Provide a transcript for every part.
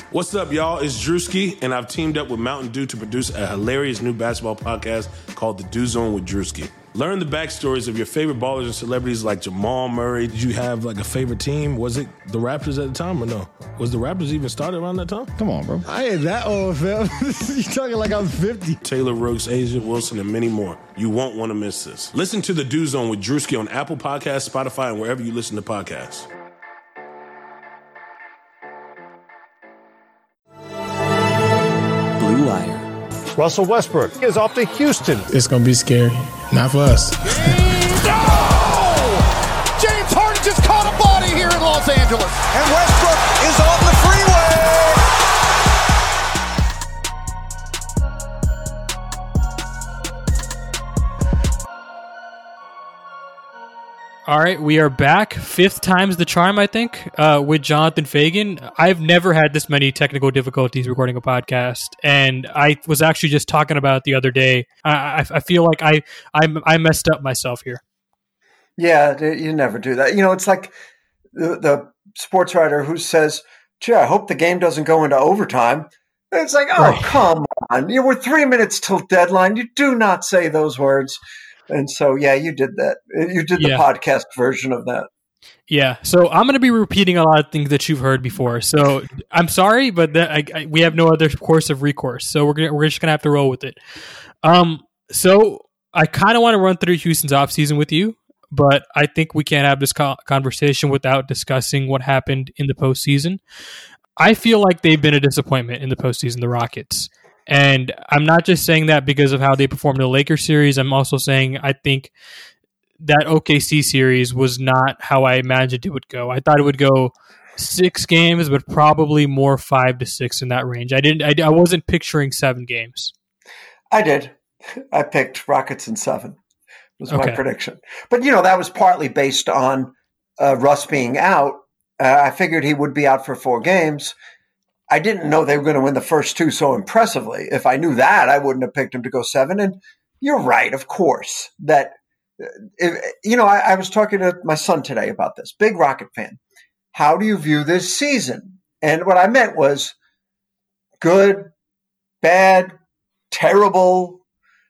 What's up, y'all? It's Drewski, and I've teamed up with Mountain Dew to produce a hilarious new basketball podcast called The Dew Zone with Drewski. Learn the backstories of your favorite ballers and celebrities like Jamal Murray. Did you have like a favorite team? Was it the Raptors at the time or no? Was the Raptors even started around that time? Come on, bro. I ain't that old, fam. You talking like I'm 50. Taylor Rooks, Asia Wilson, and many more. You won't want to miss this. Listen to The Dew Zone with Drewski on Apple Podcasts, Spotify, and wherever you listen to podcasts. Blue Wire. Russell Westbrook is off to Houston. It's going to be scary. Not for us. No! James Harden just caught a body here in Los Angeles. And Westbrook is on the freeway. All right, we are back. Fifth time's the charm, I think, with Jonathan Fagan. I've never had this many technical difficulties recording a podcast, and I was actually just talking about it the other day. I feel like I messed up myself here. Yeah, you never do that. You know, it's like the sports writer who says, gee, I hope the game doesn't go into overtime. And it's like, oh, right. Come on. We're 3 minutes till deadline. You do not say those words. And so, yeah, you did that. You did the podcast version of that. Yeah. So I'm going to be repeating a lot of things that you've heard before. So I'm sorry, but we have no other course of recourse. So we're just going to have to roll with it. So I kind of want to run through Houston's offseason with you, but I think we can't have this conversation without discussing what happened in the postseason. I feel like they've been a disappointment in the postseason, the Rockets. And I'm not just saying that because of how they performed in the Lakers series. I'm also saying I think that OKC series was not how I imagined it would go. I thought it would go 6 games, but probably more 5 to 6 in that range. I wasn't picturing 7 games. I did. I picked Rockets in 7. Was my prediction. But, that was partly based on Russ being out. I figured he would be out for 4 games. I didn't know they were going to win the first 2 so impressively. If I knew that, I wouldn't have picked him to go 7. And you're right, of course, that, I was talking to my son today about this. Big Rocket fan. How do you view this season? And what I meant was good, bad, terrible.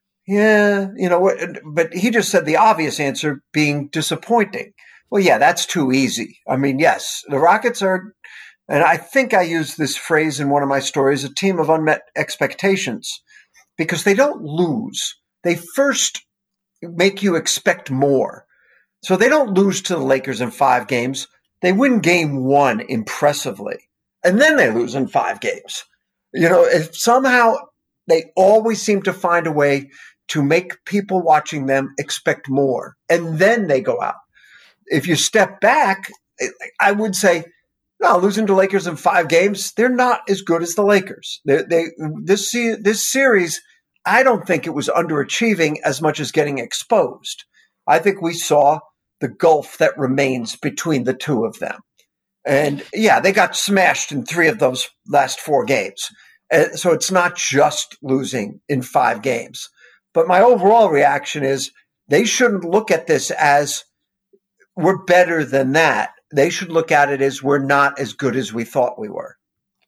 Yeah, but he just said the obvious answer being disappointing. Well, yeah, that's too easy. I mean, yes, the Rockets are, and I think I used this phrase in one of my stories, a team of unmet expectations, because they don't lose. They first make you expect more. So they don't lose to the Lakers in 5 games. They win game 1 impressively, and then they lose in 5 games. If somehow they always seem to find a way to make people watching them expect more, and then they go out. If you step back, I would say, no, losing to Lakers in 5 games, they're not as good as the Lakers. This series, I don't think it was underachieving as much as getting exposed. I think we saw the gulf that remains between the two of them. And yeah, they got smashed in 3 of those last 4 games. So it's not just losing in 5 games. But my overall reaction is they shouldn't look at this as we're better than that. They should look at it as we're not as good as we thought we were.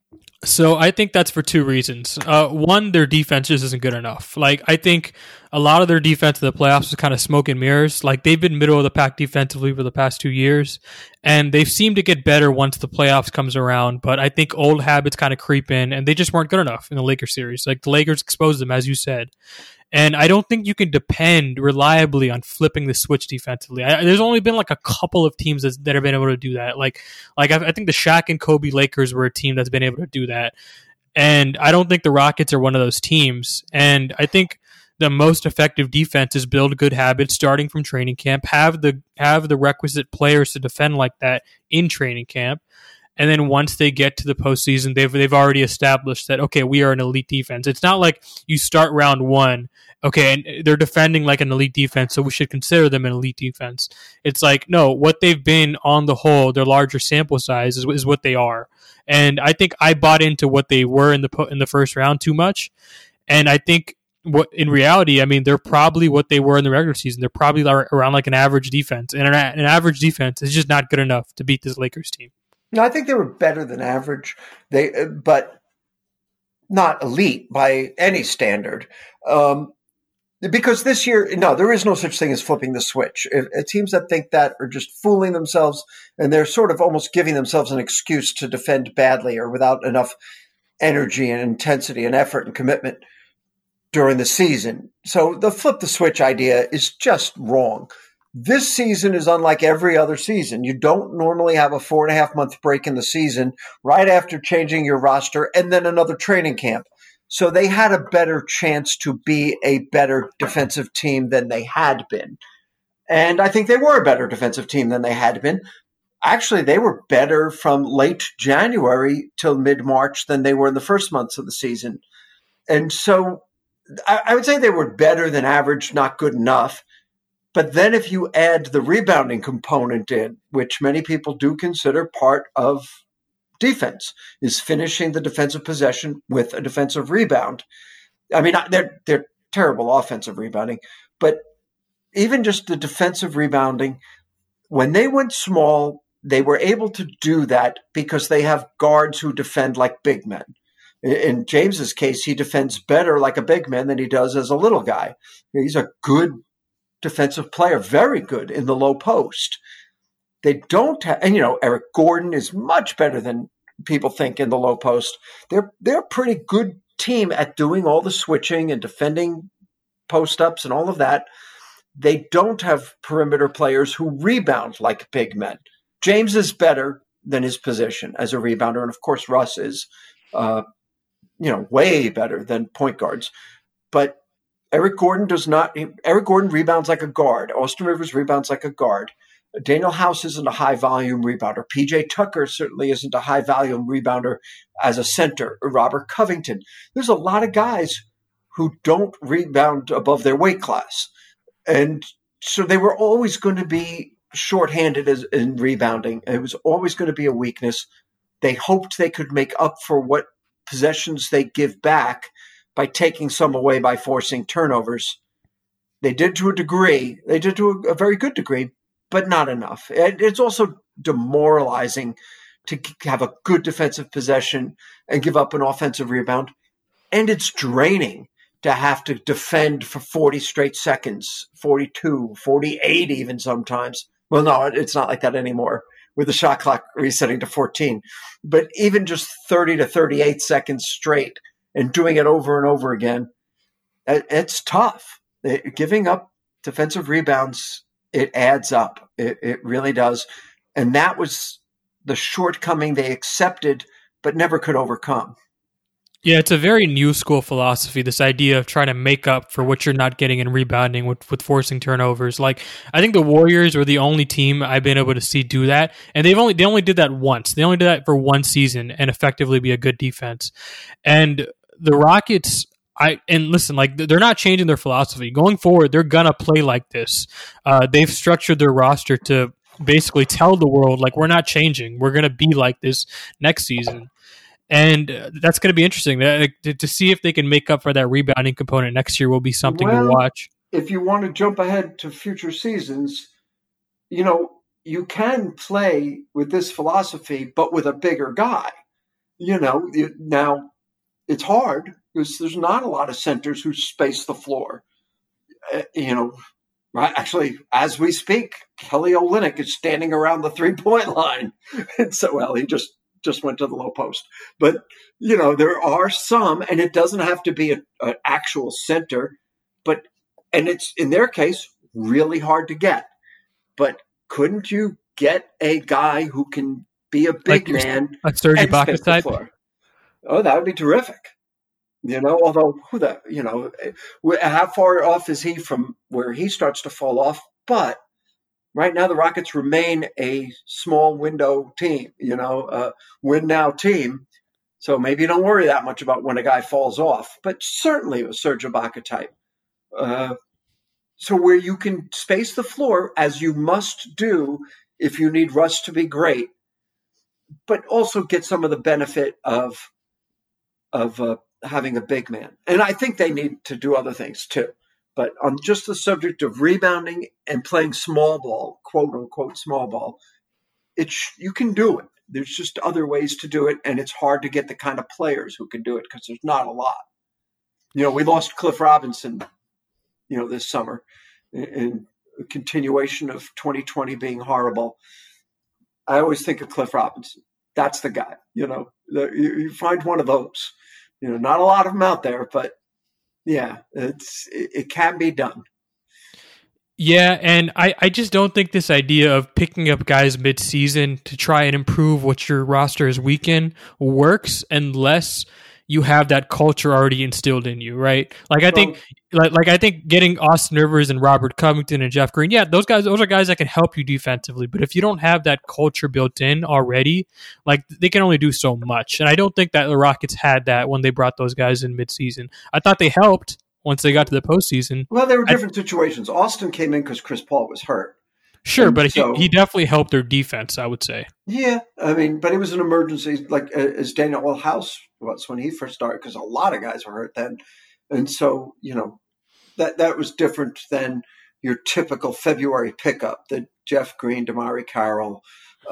So I think that's for 2 reasons. One, their defense just isn't good enough. Like, I think a lot of their defense in the playoffs is kind of smoke and mirrors. Like, they've been middle of the pack defensively for the past 2 years, and they've seemed to get better once the playoffs comes around. But I think old habits kind of creep in, and they just weren't good enough in the Lakers series. Like, the Lakers exposed them, as you said. And I don't think you can depend reliably on flipping the switch defensively. There's only been like a couple of teams that have been able to do that. Like I think the Shaq and Kobe Lakers were a team that's been able to do that. And I don't think the Rockets are one of those teams. And I think the most effective defense is build good habits starting from training camp, have the requisite players to defend like that in training camp. And then once they get to the postseason, they've already established that, okay, we are an elite defense. It's not like you start round 1, okay, and they're defending like an elite defense, so we should consider them an elite defense. It's like, no, what they've been on the whole, their larger sample size is what they are. And I think I bought into what they were in the first round too much. And I think what in reality, I mean, they're probably what they were in the regular season. They're probably around like an average defense. And an average defense is just not good enough to beat this Lakers team. No, I think they were better than average. But not elite by any standard. Because this year, no, there is no such thing as flipping the switch. Teams that think that are just fooling themselves, and they're sort of almost giving themselves an excuse to defend badly or without enough energy and intensity and effort and commitment during the season. So the flip the switch idea is just wrong. This season is unlike every other season. You don't normally have a 4.5-month break in the season right after changing your roster and then another training camp. So they had a better chance to be a better defensive team than they had been. And I think they were a better defensive team than they had been. Actually, they were better from late January till mid-March than they were in the first months of the season. And so I would say they were better than average, not good enough. But then if you add the rebounding component in, which many people do consider part of defense, is finishing the defensive possession with a defensive rebound. I mean, they're terrible offensive rebounding, but even just the defensive rebounding, when they went small, they were able to do that because they have guards who defend like big men. In James's case, he defends better like a big man than he does as a little guy. He's a good defensive player, very good in the low post. They don't have, and Eric Gordon is much better than people think in the low post. They're a pretty good team at doing all the switching and defending post ups and all of that. They don't have perimeter players who rebound like big men. James is better than his position as a rebounder, and of course Russ is, way better than point guards. But Eric Gordon does not. Eric Gordon rebounds like a guard. Austin Rivers rebounds like a guard. Daniel House isn't a high-volume rebounder. P.J. Tucker certainly isn't a high-volume rebounder as a center. Robert Covington. There's a lot of guys who don't rebound above their weight class. And so they were always going to be shorthanded in rebounding. It was always going to be a weakness. They hoped they could make up for what possessions they give back by taking some away by forcing turnovers. They did to a degree. They did to a very good degree, but not enough. It's also demoralizing to have a good defensive possession and give up an offensive rebound. And it's draining to have to defend for 40 straight seconds, 42, 48 even sometimes. Well, no, it's not like that anymore with the shot clock resetting to 14. But even just 30 to 38 seconds straight and doing it over and over again, it's tough. Giving up defensive rebounds, it adds up. It really does. And that was the shortcoming they accepted but never could overcome. Yeah, it's a very new school philosophy, this idea of trying to make up for what you're not getting in rebounding with forcing turnovers. Like, I think the Warriors were the only team I've been able to see do that, and they only did that once. They only did that for one season and effectively be a good defense. And the Rockets, they're not changing their philosophy. Going forward, they're going to play like this. They've structured their roster to basically tell the world, like, we're not changing. We're going to be like this next season. And that's going to be interesting. To see if they can make up for that rebounding component next year will be something to watch. If you want to jump ahead to future seasons, you can play with this philosophy, but with a bigger guy. Now it's hard because there's not a lot of centers who space the floor. Right? Actually, as we speak, Kelly Olynyk is standing around the 3-point line. And so, he just went to the low post. But, there are some, and it doesn't have to be an actual center, and it's, in their case, really hard to get. But couldn't you get a guy who can be a big man? A Serge Ibaka type? Oh, that would be terrific. Although, how far off is he from where he starts to fall off? But right now, the Rockets remain a small window team, win now team. So maybe you don't worry that much about when a guy falls off, but certainly a Serge Ibaka type. So where you can space the floor, as you must do if you need Russ to be great, but also get some of the benefit of having a big man. And I think they need to do other things too. But on just the subject of rebounding and playing small ball, quote unquote small ball, you can do it. There's just other ways to do it, and it's hard to get the kind of players who can do it because there's not a lot. We lost Cliff Robinson, this summer, in a continuation of 2020 being horrible. I always think of Cliff Robinson. That's the guy. You find one of those. Not a lot of them out there, but yeah, it can be done. Yeah, and I just don't think this idea of picking up guys mid-season to try and improve what your roster is weak in works unless you have that culture already instilled in you, right? Like I think getting Austin Rivers and Robert Covington and Jeff Green, those are guys that can help you defensively. But if you don't have that culture built in already, like they can only do so much. And I don't think that the Rockets had that when they brought those guys in mid-season. I thought they helped once they got to the postseason. Well, there were different situations. Austin came in because Chris Paul was hurt. Sure, and but he definitely helped their defense, I would say. Yeah, but it was an emergency, like as Daniel House was when he first started, because a lot of guys were hurt then. And so, that was different than your typical February pickup, the Jeff Green, Damari Carroll,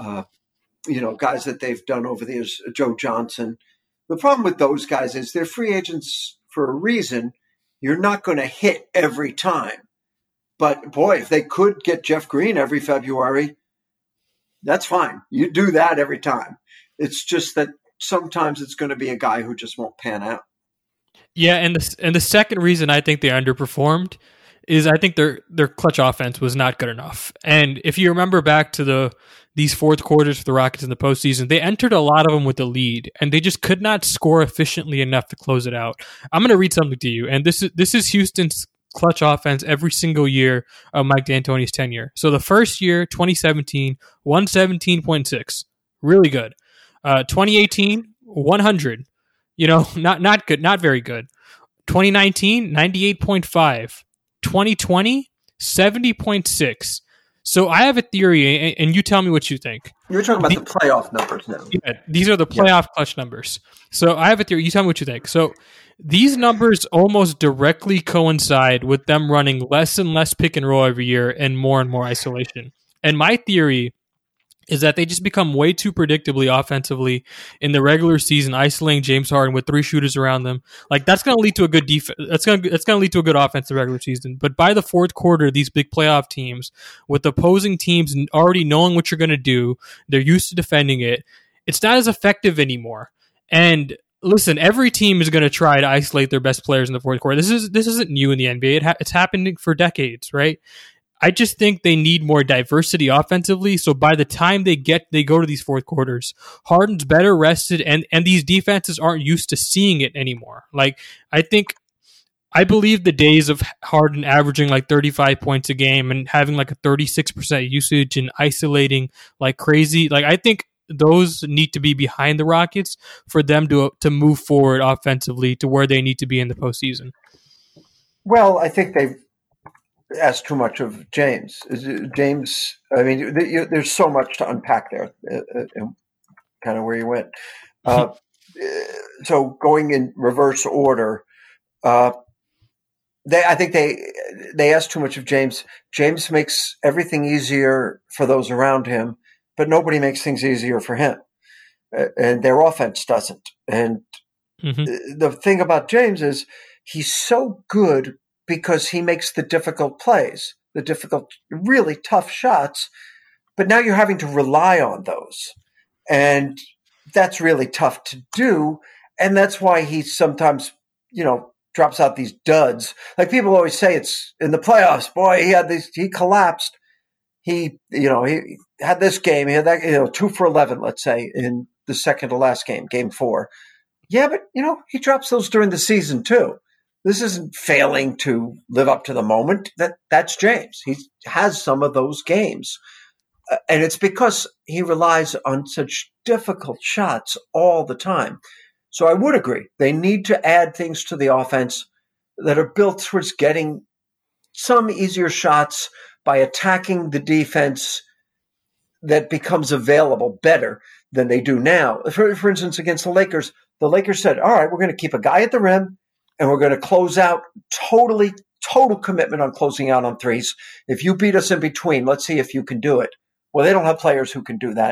guys that they've done over the years, Joe Johnson. The problem with those guys is they're free agents for a reason. You're not going to hit every time. But, boy, if they could get Jeff Green every February, that's fine. You do that every time. It's just that sometimes it's going to be a guy who just won't pan out. Yeah, and the second reason I think they underperformed is I think their clutch offense was not good enough. And if you remember back to these fourth quarters for the Rockets in the postseason, they entered a lot of them with the lead, and they just could not score efficiently enough to close it out. I'm going to read something to you, and this is Houston's clutch offense every single year of Mike D'Antoni's tenure. So the first year, 2017, 117.6, really good. 2018, 100. Not good, not very good. 2019, 98.5. 2020, 70.6. So I have a theory, and you tell me what you think. You're talking about the playoff numbers now. Yeah, these are the playoff clutch numbers. So I have a theory. You tell me what you think. So these numbers almost directly coincide with them running less and less pick and roll every year and more isolation. And my theory is that they just become way too predictably offensively in the regular season, isolating James Harden with 3 shooters around them. Like that's going to lead to a good defense. That's going to lead to a good offense in the regular season. But by the fourth quarter, these big playoff teams, with opposing teams already knowing what you're going to do, they're used to defending it. It's not as effective anymore. And listen, every team is going to try to isolate their best players in the fourth quarter. This isn't new in the NBA. It's happening for decades, right? I just think they need more diversity offensively. So by the time they go to these fourth quarters, Harden's better rested, and these defenses aren't used to seeing it anymore. Like I believe the days of Harden averaging like 35 points a game and having like a 36% usage and isolating like crazy. Like I think those need to be behind the Rockets for them to move forward offensively to where they need to be in the postseason. Well, I think they've asked too much of James. James, I mean, there's so much to unpack there, kind of where you went. So going in reverse order, I think they asked too much of James. James makes everything easier for those around him, but nobody makes things easier for him. And their offense doesn't. And the thing about James is he's so good because he makes the difficult plays, the difficult, really tough shots, but now you're having to rely on those. And that's really tough to do. And that's why he sometimes, drops out these duds. Like people always say, it's in the playoffs, boy, he collapsed. He had this game, he had that, 2 for 11, let's say, in the second to last game, game 4. Yeah, but, he drops those during the season too. This isn't failing to live up to the moment. That's James. He has some of those games. And it's because he relies on such difficult shots all the time. So I would agree. They need to add things to the offense that are built towards getting some easier shots by attacking the defense that becomes available better than they do now. For instance, against the Lakers said, all right, we're going to keep a guy at the rim, and we're going to close out total commitment on closing out on threes. If you beat us in between, let's see if you can do it. Well, they don't have players who can do that.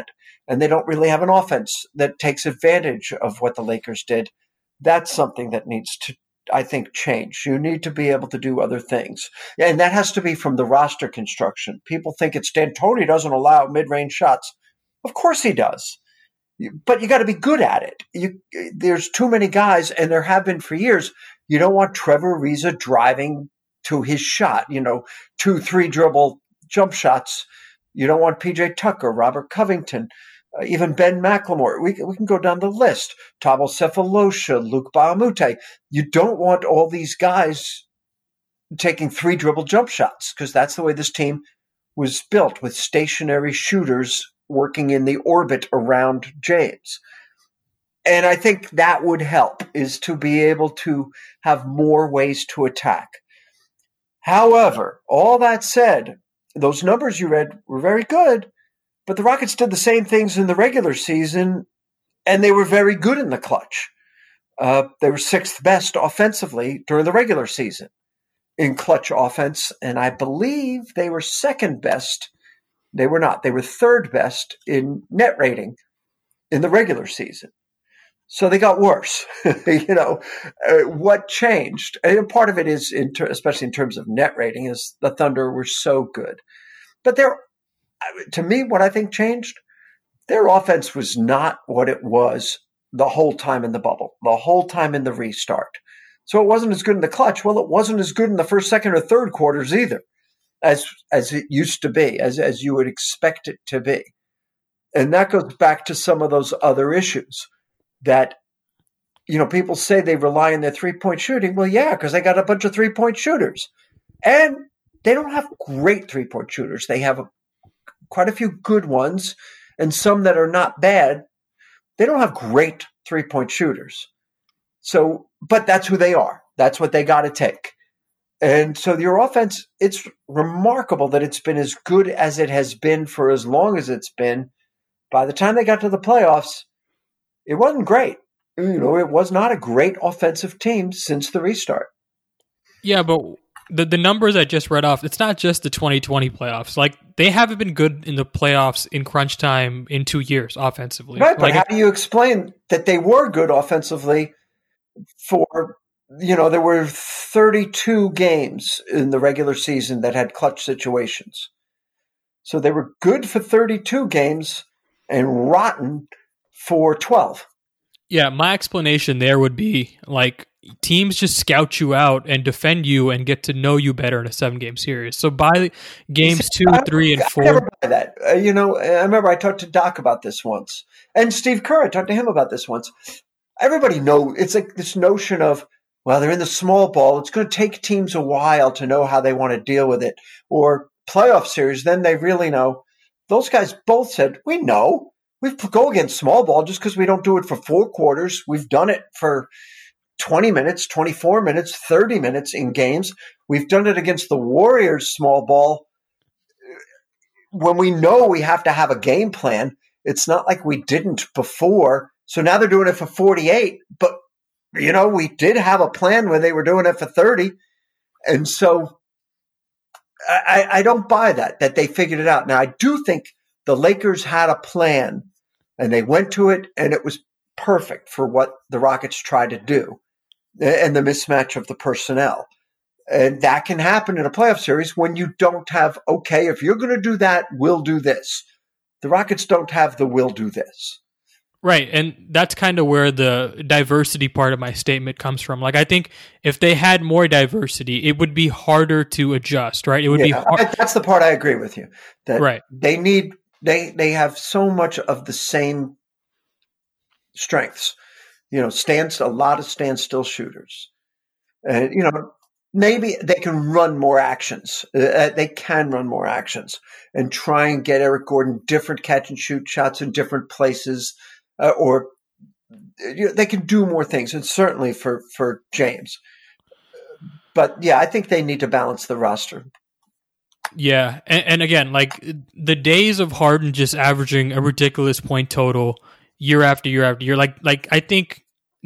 and they don't really have an offense that takes advantage of what the Lakers did. That's something that needs to, I think, change. You need to be able to do other things. And that has to be from the roster construction. People think it's D'Antoni doesn't allow mid-range shots. Of course he does. But you got to be good at it. There's too many guys, and there have been for years. You don't want Trevor Ariza driving to his shot, 2-3 dribble jump shots. You don't want PJ Tucker, Robert Covington, even Ben McLemore. We can go down the list. Thabo Sefolosha, Luke Baamute. You don't want all these guys taking 3 dribble jump shots, because that's the way this team was built, with stationary shooters working in the orbit around James. And I think that would help, is to be able to have more ways to attack. However, all that said, those numbers you read were very good, but the Rockets did the same things in the regular season, and they were very good in the clutch. They were 6th best offensively during the regular season in clutch offense, and I believe they were 2nd best. They were not. They were 3rd best in net rating in the regular season. So they got worse. What changed? And part of it is, especially in terms of net rating, is the Thunder were so good. But to me, what I think changed, their offense was not what it was the whole time in the bubble, the whole time in the restart. So it wasn't as good in the clutch. Well, it wasn't as good in the first, second, or third quarters either, as it used to be, as you would expect it to be. And that goes back to some of those other issues that, people say they rely on their 3-point shooting. Well, yeah, because they got a bunch of 3-point shooters. And they don't have great 3-point shooters. They have quite a few good ones and some that are not bad. They don't have great 3-point shooters. So, but that's who they are. That's what they got to take. And so your offense, it's remarkable that it's been as good as it has been for as long as it's been. By the time they got to the playoffs, it wasn't great. It was not a great offensive team since the restart. Yeah, but the numbers I just read off, it's not just the 2020 playoffs. Like, they haven't been good in the playoffs in crunch time in 2 years offensively. Right, but how do you explain that they were good offensively for, there were 32 games in the regular season that had clutch situations. So they were good for 32 games and rotten for 12. Yeah, my explanation there would be, like, teams just scout you out and defend you and get to know you better in a 7-game series. So by games 2, 3, and 4... I never buy that. I remember I talked to Doc about this once. And Steve Kerr, I talked to him about this once. Everybody knows, it's like this notion of, well, they're in the small ball. It's going to take teams a while to know how they want to deal with it. Or playoff series, then they really know. Those guys both said, we know. We go against small ball just because we don't do it for 4 quarters. We've done it for 20 minutes, 24 minutes, 30 minutes in games. We've done it against the Warriors small ball when we know we have to have a game plan. It's not like we didn't before. So now they're doing it for 48. But, we did have a plan when they were doing it for 30. And so I don't buy that they figured it out. Now, I do think the Lakers had a plan, and they went to it, and it was perfect for what the Rockets tried to do and the mismatch of the personnel. And that can happen in a playoff series when you don't have, okay, if you're going to do that, we'll do this. The Rockets don't have the will do this. Right, and that's kind of where the diversity part of my statement comes from. Like, I think if they had more diversity, it would be harder to adjust, right? It would be hard. That's the part I agree with you. That right. They have so much of the same strengths. A lot of standstill shooters. Maybe they can run more actions. They can run more actions and try and get Eric Gordon different catch and shoot shots in different places, or they can do more things. And certainly for James. But yeah, I think they need to balance the roster. Yeah, and again, like, the days of Harden just averaging a ridiculous point total year after year after year, like I think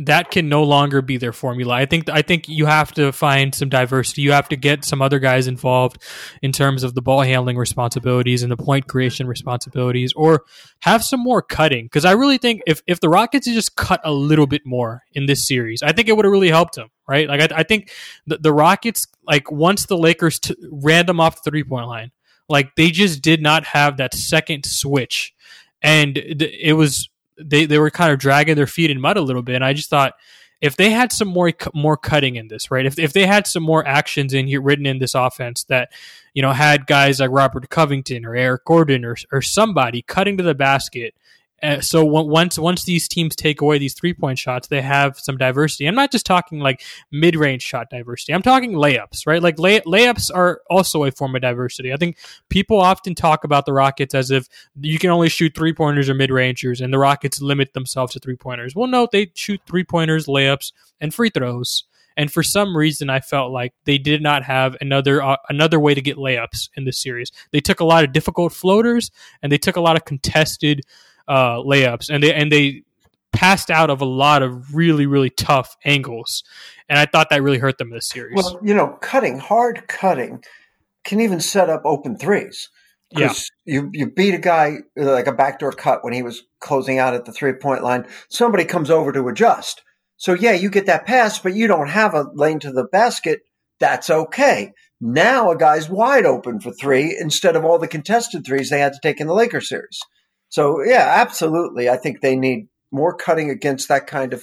that can no longer be their formula. I think you have to find some diversity. You have to get some other guys involved in terms of the ball handling responsibilities and the point creation responsibilities, or have some more cutting. Because I really think if the Rockets had just cut a little bit more in this series, I think it would have really helped them, right? Like I think the Rockets, like once the Lakers ran them off the 3-point line, like they just did not have that second switch, and it was. They were kind of dragging their feet in mud a little bit, and I just thought if they had some more cutting in this, right? If they had some more actions in here written in this offense that, you know, had guys like Robert Covington or Eric Gordon or somebody cutting to the basket. So once these teams take away these 3-point shots, they have some diversity. I'm not just talking like mid-range shot diversity. I'm talking layups, right? Like layups are also a form of diversity. I think people often talk about the Rockets as if you can only shoot 3-pointers or mid-rangers, and the Rockets limit themselves to 3-pointers. Well, no, they shoot 3-pointers, layups, and free throws. And for some reason, I felt like they did not have another way to get layups in this series. They took a lot of difficult floaters, and they took a lot of contested layups, and they passed out of a lot of really, really tough angles, and I thought that really hurt them in this series. Well, you know, hard cutting can even set up open threes. Yeah, you beat a guy like a backdoor cut when he was closing out at the 3-point line. Somebody comes over to adjust, so yeah, you get that pass, but you don't have a lane to the basket. That's okay. Now a guy's wide open for three instead of all the contested threes they had to take in the Lakers series. So, yeah, absolutely. I think they need more cutting against that kind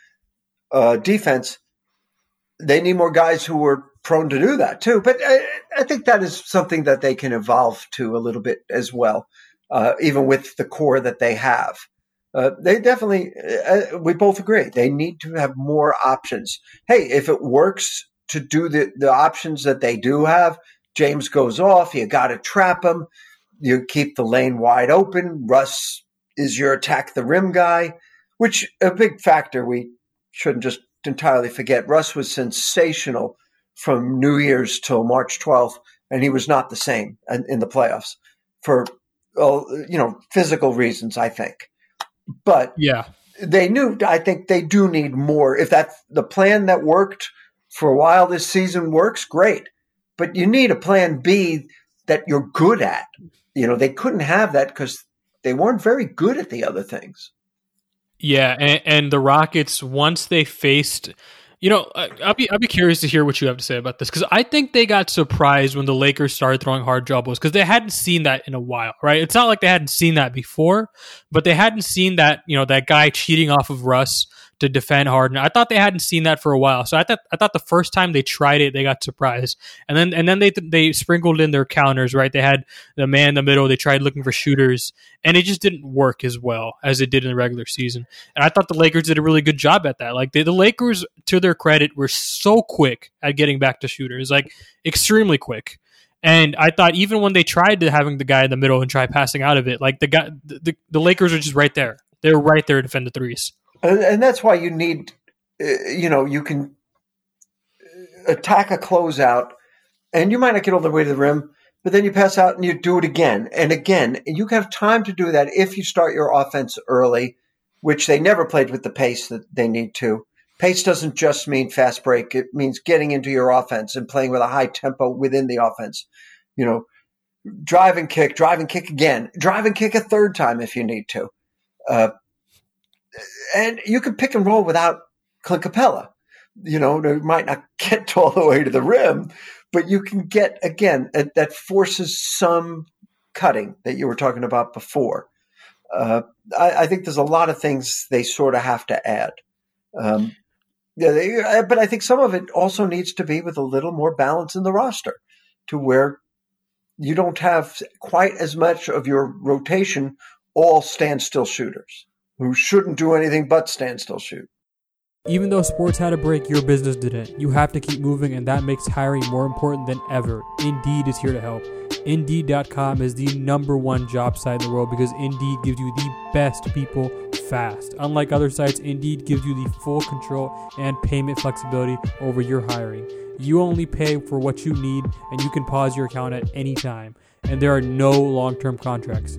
of defense. They need more guys who are prone to do that, too. But I think that is something that they can evolve to a little bit as well, even with the core that they have. They definitely we both agree. They need to have more options. Hey, if it works to do the options that they do have, James goes off, you got to trap him. You keep the lane wide open. Russ is your attack the rim guy, which a big factor we shouldn't just entirely forget. Russ was sensational from New Year's till March 12th, and he was not the same in the playoffs for, physical reasons, I think. But yeah, I think they do need more. If that's the plan that worked for a while this season works, great. But you need a plan B that you're good at. You know, they couldn't have that because they weren't very good at the other things. Yeah, and the Rockets, once they faced, I'll be curious to hear what you have to say about this, because I think they got surprised when the Lakers started throwing hard dribbles, because they hadn't seen that in a while, right? It's not like they hadn't seen that before, but they hadn't seen that, that guy cheating off of Russ to defend Harden. I thought they hadn't seen that for a while. So I thought the first time they tried it, they got surprised. And then they sprinkled in their counters, right? They had the man in the middle. They tried looking for shooters, and it just didn't work as well as it did in the regular season. And I thought the Lakers did a really good job at that. Like the Lakers, to their credit, were so quick at getting back to shooters, like extremely quick. And I thought even when they tried to having the guy in the middle and try passing out of it, like the Lakers are just right there. They're right there to defend the threes. And that's why you need, you can attack a closeout, and you might not get all the way to the rim, but then you pass out and you do it again and again. And you have time to do that if you start your offense early, which they never played with the pace that they need to. Pace doesn't just mean fast break. It means getting into your offense and playing with a high tempo within the offense. Drive and kick again, drive and kick a third time if you need to. And you can pick and roll without Clint Capella. They might not get all the way to the rim, but you can get, again, that forces some cutting that you were talking about before. I think there's a lot of things they sort of have to add. But I think some of it also needs to be with a little more balance in the roster, to where you don't have quite as much of your rotation all standstill shooters who shouldn't do anything but stand still shoot. Even though sports had a break, your business didn't. You have to keep moving, and that makes hiring more important than ever. Indeed is here to help. Indeed.com is the #1 job site in the world because Indeed gives you the best people fast. Unlike other sites, Indeed gives you the full control and payment flexibility over your hiring. You only pay for what you need, and you can pause your account at any time. And there are no long-term contracts.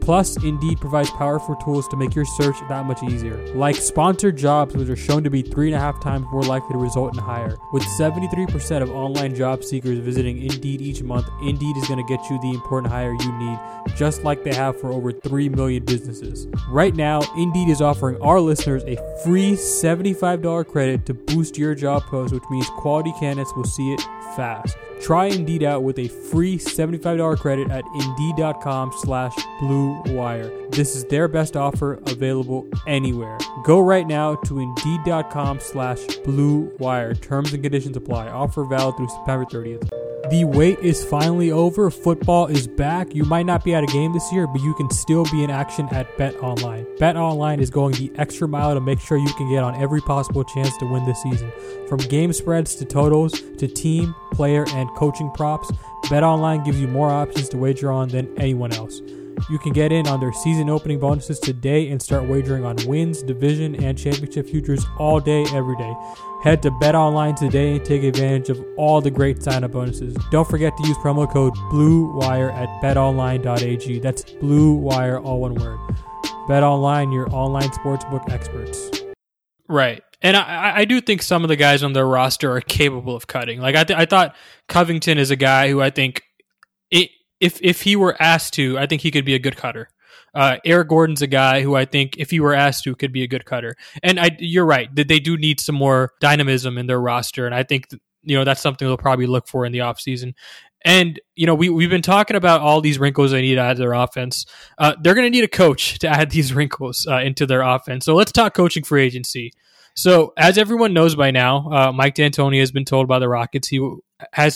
Plus, Indeed provides powerful tools to make your search that much easier, like sponsored jobs, which are shown to be 3.5 times more likely to result in a hire. With 73% of online job seekers visiting Indeed each month, Indeed is going to get you the important hire you need, just like they have for over 3 million businesses. Right now, Indeed is offering our listeners a free $75 credit to boost your job post, which means quality candidates will see it fast. Try Indeed out with a free $75 credit at Indeed.com/Blue Wire. This is their best offer available anywhere. Go right now to Indeed.com/Blue Wire. Terms and conditions apply. Offer valid through September 30th. The wait is finally over. Football is back. You might not be at a game this year, but you can still be in action at BetOnline. BetOnline is going the extra mile to make sure you can get on every possible chance to win this season. From game spreads to totals to team, player, and coaching props, BetOnline gives you more options to wager on than anyone else. You can get in on their season opening bonuses today and start wagering on wins, division, and championship futures all day, every day. Head to BetOnline today and take advantage of all the great sign-up bonuses. Don't forget to use promo code BLUEWIRE at betonline.ag. That's Blue Wire, all one word. BetOnline, your online sportsbook experts. Right. And I do think some of the guys on their roster are capable of cutting. Like I thought Covington is a guy who I think if he were asked to, I think he could be a good cutter. Eric Gordon's a guy who I think, if he were asked to, could be a good cutter. And you're right that they do need some more dynamism in their roster, and I think that's something they'll probably look for in the offseason. And we've been talking about all these wrinkles they need to add to their offense. They're going to need a coach to add these wrinkles into their offense. So let's talk coaching free agency. So as everyone knows by now, Mike D'Antoni has been told by the Rockets he will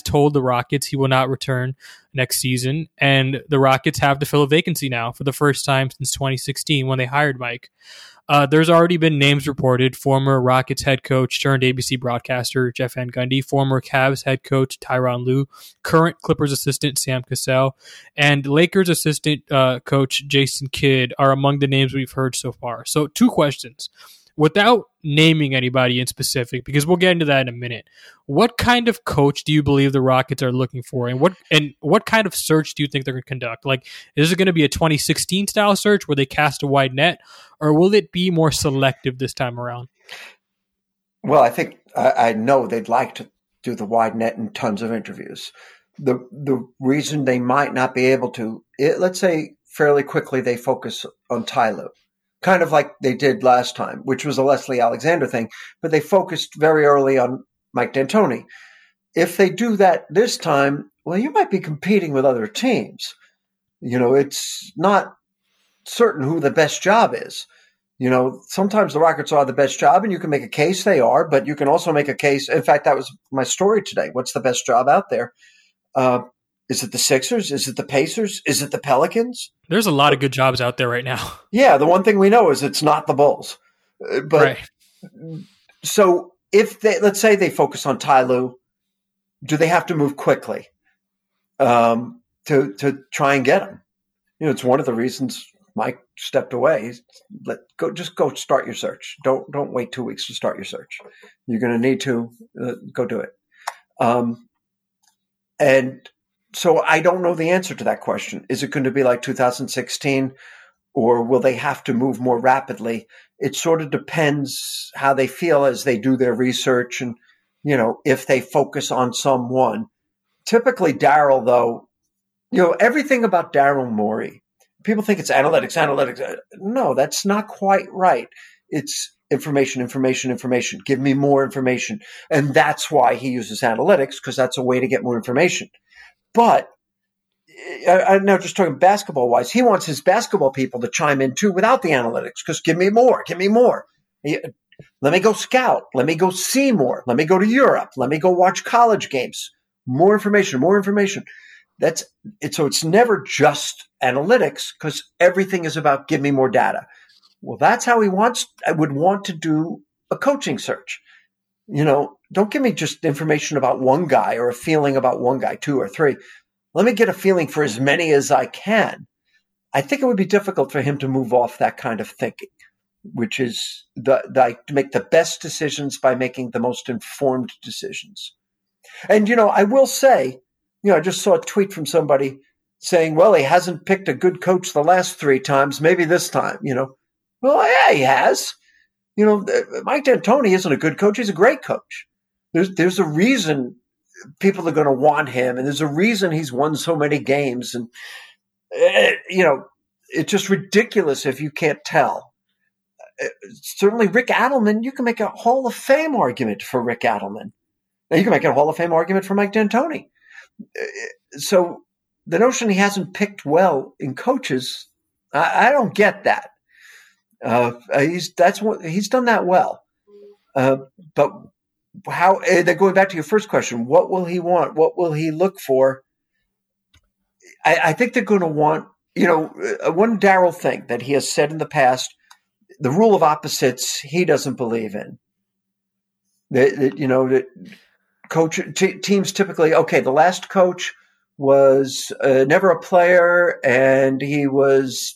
not return next season, and the Rockets have to fill a vacancy now for the first time since 2016 when they hired Mike. There's already been names reported: former Rockets head coach turned ABC broadcaster Jeff Van Gundy, former Cavs head coach Tyronn Lue, current Clippers assistant Sam Cassell, and Lakers assistant coach Jason Kidd are among the names we've heard so far. So 2 questions. Without naming anybody in specific, because we'll get into that in a minute, what kind of coach do you believe the Rockets are looking for, and what kind of search do you think they're going to conduct? Like, is it going to be a 2016 style search where they cast a wide net, or will it be more selective this time around? Well, I think I know they'd like to do the wide net in tons of interviews. The reason they might not be able to, let's say fairly quickly, they focus on Ty Lue. Kind of like they did last time, which was a Leslie Alexander thing, but they focused very early on Mike D'Antoni. If they do that this time, well, you might be competing with other teams. It's not certain who the best job is. Sometimes the Rockets are the best job, and you can make a case they are, but you can also make a case. In fact, that was my story today. What's the best job out there? Is it the Sixers? Is it the Pacers? Is it the Pelicans? There's a lot of good jobs out there right now. Yeah, the one thing we know is it's not the Bulls. But right. So let's say they focus on Ty Lue, do they have to move quickly to try and get him? It's one of the reasons Mike stepped away. Just go start your search. Don't wait 2 weeks to start your search. You're going to need to go do it. And so I don't know the answer to that question. Is it going to be like 2016, or will they have to move more rapidly? It sort of depends how they feel as they do their research and, if they focus on someone. Typically, Daryl, though, everything about Daryl Morey, people think it's analytics. No, that's not quite right. It's information. Give me more information. And that's why he uses analytics, because that's a way to get more information. But I'm now just talking basketball-wise. He wants his basketball people to chime in, too, without the analytics, because give me more. Let me go scout. Let me go see more. Let me go to Europe. Let me go watch college games. More information. So it's never just analytics, because everything is about give me more data. Well, that's how I would want to do a coaching search. Don't give me just information about one guy or a feeling about one guy, 2 or 3. Let me get a feeling for as many as I can. I think it would be difficult for him to move off that kind of thinking, which is to make the best decisions by making the most informed decisions. And, I will say, I just saw a tweet from somebody saying, well, he hasn't picked a good coach the last 3 times, maybe this time, Well, yeah, he has. Mike D'Antoni isn't a good coach. He's a great coach. There's a reason people are going to want him, and there's a reason he's won so many games. And, it's just ridiculous if you can't tell. Certainly Rick Adelman, you can make a Hall of Fame argument for Rick Adelman. Now, you can make a Hall of Fame argument for Mike D'Antoni. So the notion he hasn't picked well in coaches, I don't get that. He's done that well. But how? Then going back to your first question, what will he want? What will he look for? I think they're going to want, one Daryl thing that he has said in the past, the rule of opposites, he doesn't believe in. Teams typically, the last coach was never a player, and he was,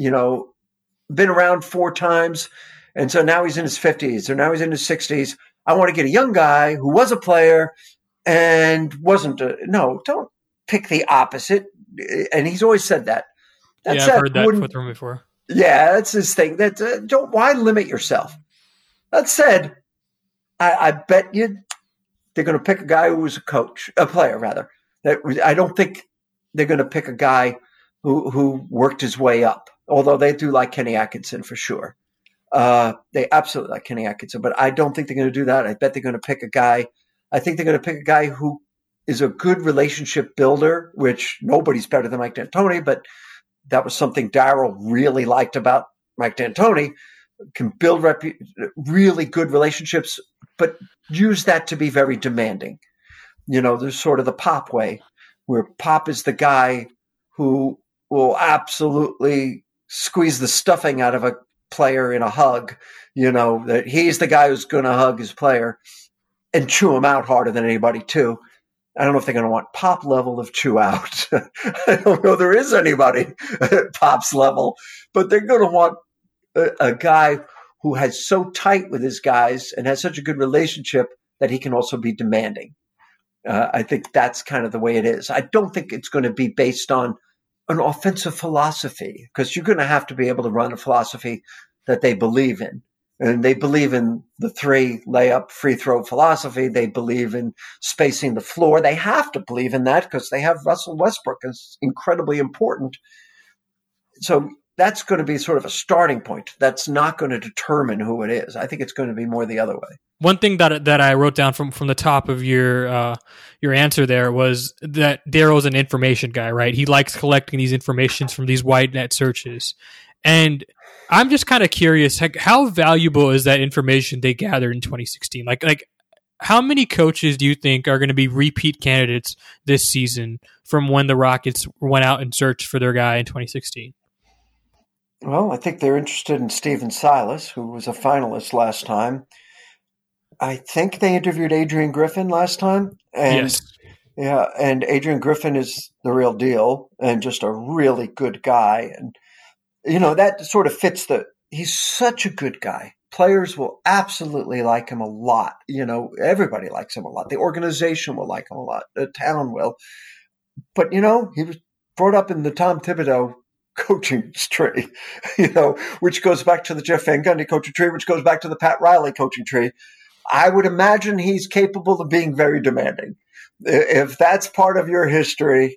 been around 4 times, and so now he's in his 50s, or now he's in his 60s. I want to get a young guy who was a player and wasn't. No, don't pick the opposite. And he's always said that. I've heard that from him before. Yeah, that's his thing. Why limit yourself? That said, I bet you they're going to pick a guy who was a player rather. I don't think they're going to pick a guy who worked his way up. Although they do like Kenny Atkinson for sure. They absolutely like Kenny Atkinson, but I don't think they're going to do that. I bet they're going to pick a guy. I think they're going to pick a guy who is a good relationship builder, which nobody's better than Mike D'Antoni, but that was something Daryl really liked about Mike D'Antoni. Can build really good relationships, but use that to be very demanding. There's sort of the Pop way, where Pop is the guy who will absolutely squeeze the stuffing out of a player in a hug, that he's the guy who's going to hug his player and chew him out harder than anybody too. I don't know if they're going to want Pop level of chew out. I don't know there is anybody at Pop's level, but they're going to want a guy who has so tight with his guys and has such a good relationship that he can also be demanding. I think that's kind of the way it is. I don't think it's going to be based on an offensive philosophy, because you're going to have to be able to run a philosophy that they believe in. And they believe in the 3 layup free throw philosophy. They believe in spacing the floor. They have to believe in that because they have Russell Westbrook as incredibly important. So that's going to be sort of a starting point. That's not going to determine who it is. I think it's going to be more the other way. One thing that I wrote down from the top of your answer there was that Daryl's an information guy, right? He likes collecting these informations from these wide net searches. And I'm just kind of curious, how valuable is that information they gathered in 2016? Like how many coaches do you think are going to be repeat candidates this season from when the Rockets went out and searched for their guy in 2016? Well, I think they're interested in Stephen Silas, who was a finalist last time. I think they interviewed Adrian Griffin last time. And, yes. Yeah, and Adrian Griffin is the real deal and just a really good guy. And, that sort of fits he's such a good guy. Players will absolutely like him a lot. Everybody likes him a lot. The organization will like him a lot. The town will. But, he was brought up in the Tom Thibodeau coaching tree, which goes back to the Jeff Van Gundy coaching tree, which goes back to the Pat Riley coaching tree. I would imagine he's capable of being very demanding. If that's part of your history,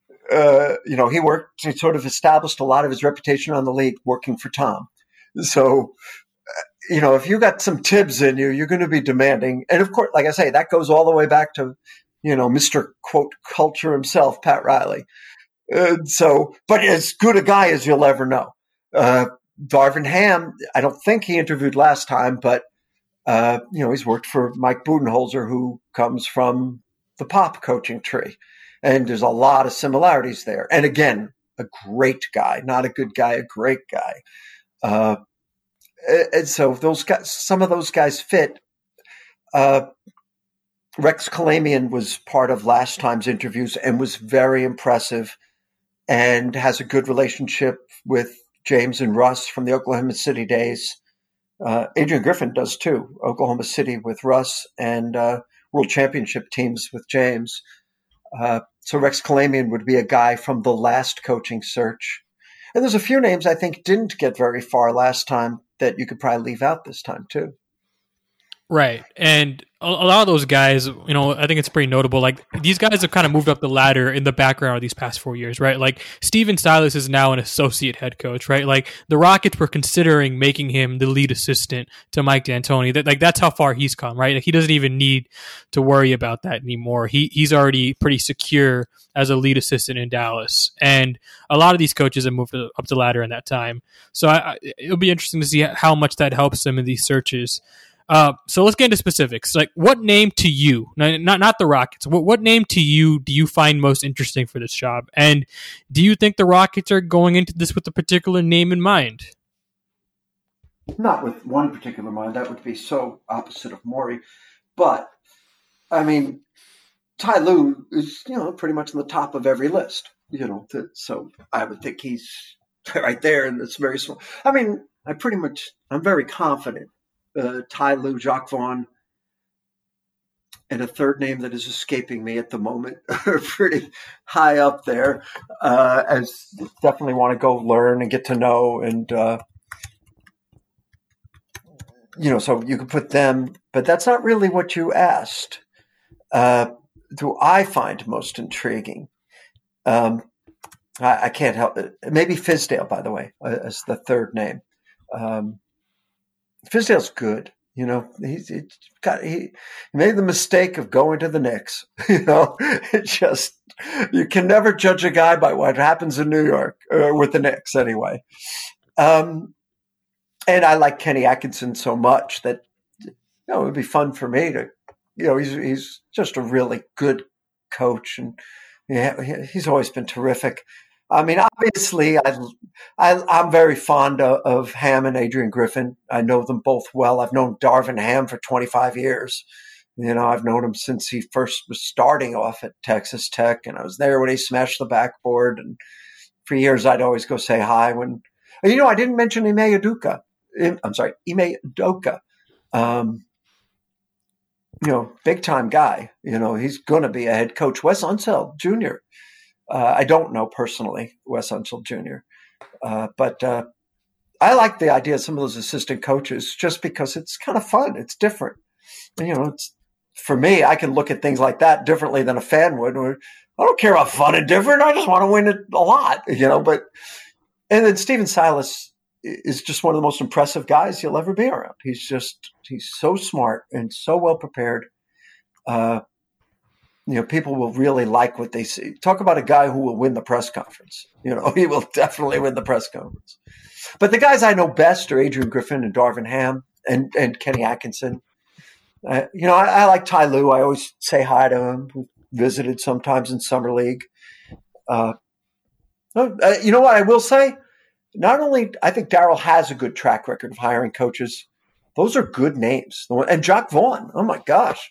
he sort of established a lot of his reputation on the league working for Tom. So, if you got some Tibbs in you, you're going to be demanding. And of course, like I say, that goes all the way back to, Mr. quote culture himself, Pat Riley. But as good a guy as you'll ever know. Darvin Ham, I don't think he interviewed last time, but he's worked for Mike Budenholzer, who comes from the Pop coaching tree. And there's a lot of similarities there. And again, a great guy, not a good guy, a great guy. And so those guys, some of those guys fit. Rex Kalamian was part of last time's interviews and was very impressive and has a good relationship with James and Russ from the Oklahoma City days. Adrian Griffin does too, Oklahoma City with Russ and World Championship teams with James. So Rex Kalamian would be a guy from the last coaching search. And there's a few names I think didn't get very far last time that you could probably leave out this time too. Right. And a lot of those guys, I think it's pretty notable. Like, these guys have kind of moved up the ladder in the background of these past 4 years, right? Like, Steven Silas is now an associate head coach, right? Like, the Rockets were considering making him the lead assistant to Mike D'Antoni. That's how far he's come, right? Like, he doesn't even need to worry about that anymore. He's already pretty secure as a lead assistant in Dallas. And a lot of these coaches have moved up the ladder in that time. So it'll be interesting to see how much that helps them in these searches. So let's get into specifics. Like, what name to you, not the Rockets, what name to you do you find most interesting for this job? And do you think the Rockets are going into this with a particular name in mind? Not with one particular mind. That would be so opposite of Morey. But, I mean, Ty Lue is, pretty much on the top of every list, so I would think he's right there, and it's very small. I mean, I'm very confident. Ty Lue, Jacques Vaughn, and a third name that is escaping me at the moment are pretty high up there. As definitely want to go learn and get to know, and so you could put them, but that's not really what you asked. Do I find most intriguing? I can't help it. Maybe Fizdale, by the way, as the third name. Fizdale's good, he made the mistake of going to the Knicks. You can never judge a guy by what happens in New York with the Knicks anyway. And I like Kenny Atkinson so much that it would be fun for me to, he's just a really good coach, and he's always been terrific. I mean, obviously, I'm very fond of Ham and Adrian Griffin. I know them both well. I've known Darvin Ham for 25 years. I've known him since he first was starting off at Texas Tech, and I was there when he smashed the backboard. And for years, I'd always go say hi. I didn't mention Ime Udoka. Big time guy. He's going to be a head coach. Wes Unseld Jr. I don't know personally Wes Unseld Jr., but I like the idea of some of those assistant coaches just because it's kind of fun. It's different. And, for me, I can look at things like that differently than a fan would. I don't care about fun and different. I just want to win it a lot, and then Steven Silas is just one of the most impressive guys you'll ever be around. He's so smart and so well prepared. People will really like what they see. Talk about a guy who will win the press conference. He will definitely win the press conference. But the guys I know best are Adrian Griffin and Darvin Ham and Kenny Atkinson. I like Ty Lue. I always say hi to him. We visited sometimes in Summer League. You know what I will say? Not only I think Darryl has a good track record of hiring coaches. Those are good names. And Jacques Vaughn. Oh, my gosh.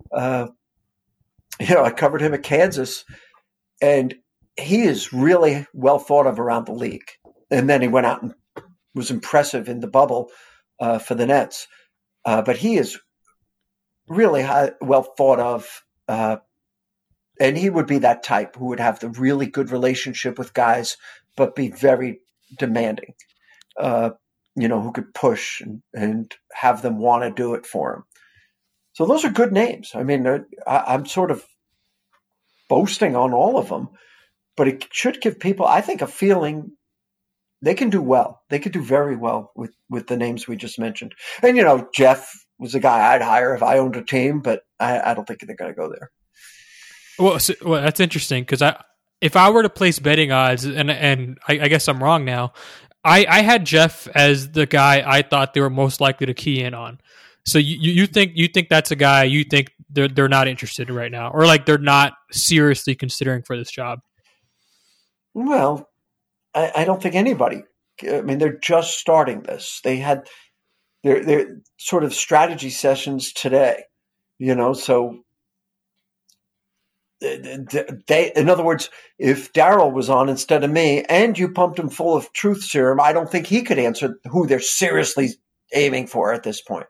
I covered him at Kansas, and he is really well thought of around the league. And then he went out and was impressive in the bubble for the Nets. But he is really well thought of, and he would be that type who would have the really good relationship with guys, but be very demanding, who could push and have them want to do it for him. So those are good names. I mean, I'm sort of boasting on all of them, but it should give people, I think, a feeling they can do well. They could do very well with the names we just mentioned. And, Jeff was a guy I'd hire if I owned a team, but I don't think they're going to go there. Well, that's interesting because if I were to place betting odds, and I guess I'm wrong now, I had Jeff as the guy I thought they were most likely to key in on. So you think that's a guy you think they're not interested in right now, or like they're not seriously considering for this job? Well, I don't think anybody. I mean, they're just starting this. They had their sort of strategy sessions today, So they, in other words, if Darryl was on instead of me, and you pumped him full of truth serum, I don't think he could answer who they're seriously aiming for at this point.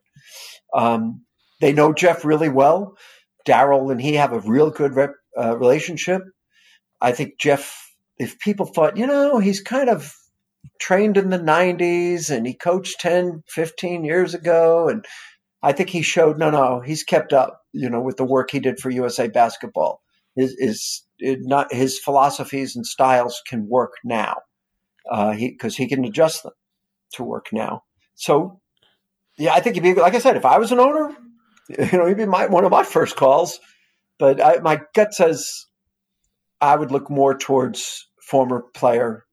They know Jeff really well. Darryl and he have a real good relationship. I think Jeff, if people thought, he's kind of trained in the 90s and he coached 10, 15 years ago. And I think he showed, no, he's kept up, with the work he did for USA Basketball. His philosophies and styles can work now because he can adjust them to work now. So, yeah, I think he'd be, like I said, if I was an owner, he'd be one of my first calls. But my gut says I would look more towards former player.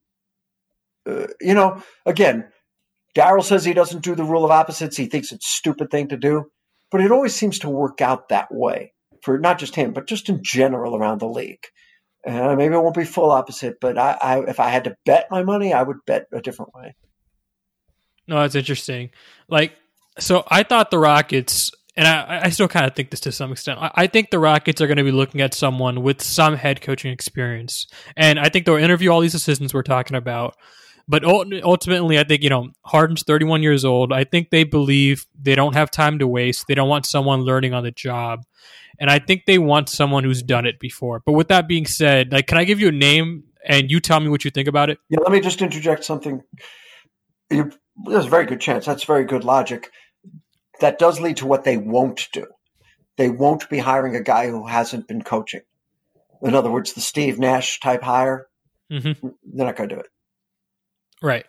Again, Daryl says he doesn't do the rule of opposites. He thinks it's a stupid thing to do. But it always seems to work out that way for not just him, but just in general around the league. Maybe it won't be full opposite, but if I had to bet my money, I would bet a different way. No, that's interesting. So I thought the Rockets, and I still kind of think this to some extent, I think the Rockets are going to be looking at someone with some head coaching experience. And I think they'll interview all these assistants we're talking about. But ultimately, I think, Harden's 31 years old. I think they believe they don't have time to waste. They don't want someone learning on the job. And I think they want someone who's done it before. But with that being said, can I give you a name and you tell me what you think about it? Yeah, let me just interject something. There's a very good chance. That's very good logic. That does lead to what they won't do. They won't be hiring a guy who hasn't been coaching. In other words, the Steve Nash type hire. Mm-hmm. They're not going to do it. Right.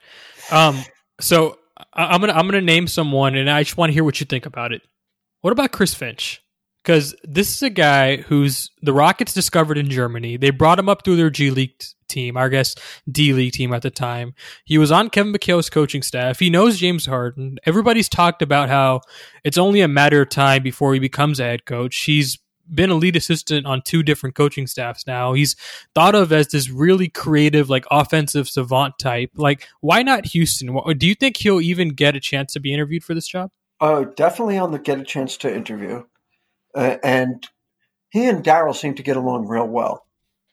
So I'm gonna name someone, and I just want to hear what you think about it. What about Chris Finch? Because this is a guy who's the Rockets discovered in Germany. They brought him up through their G League team, I guess D League team at the time. He was on Kevin McHale's coaching staff. He knows James Harden. Everybody's talked about how it's only a matter of time before he becomes a head coach. He's been a lead assistant on 2 different coaching staffs now. He's thought of as this really creative, offensive savant type. Why not Houston? Do you think he'll even get a chance to be interviewed for this job? Definitely on the get a chance to interview. And he and Daryl seem to get along real well.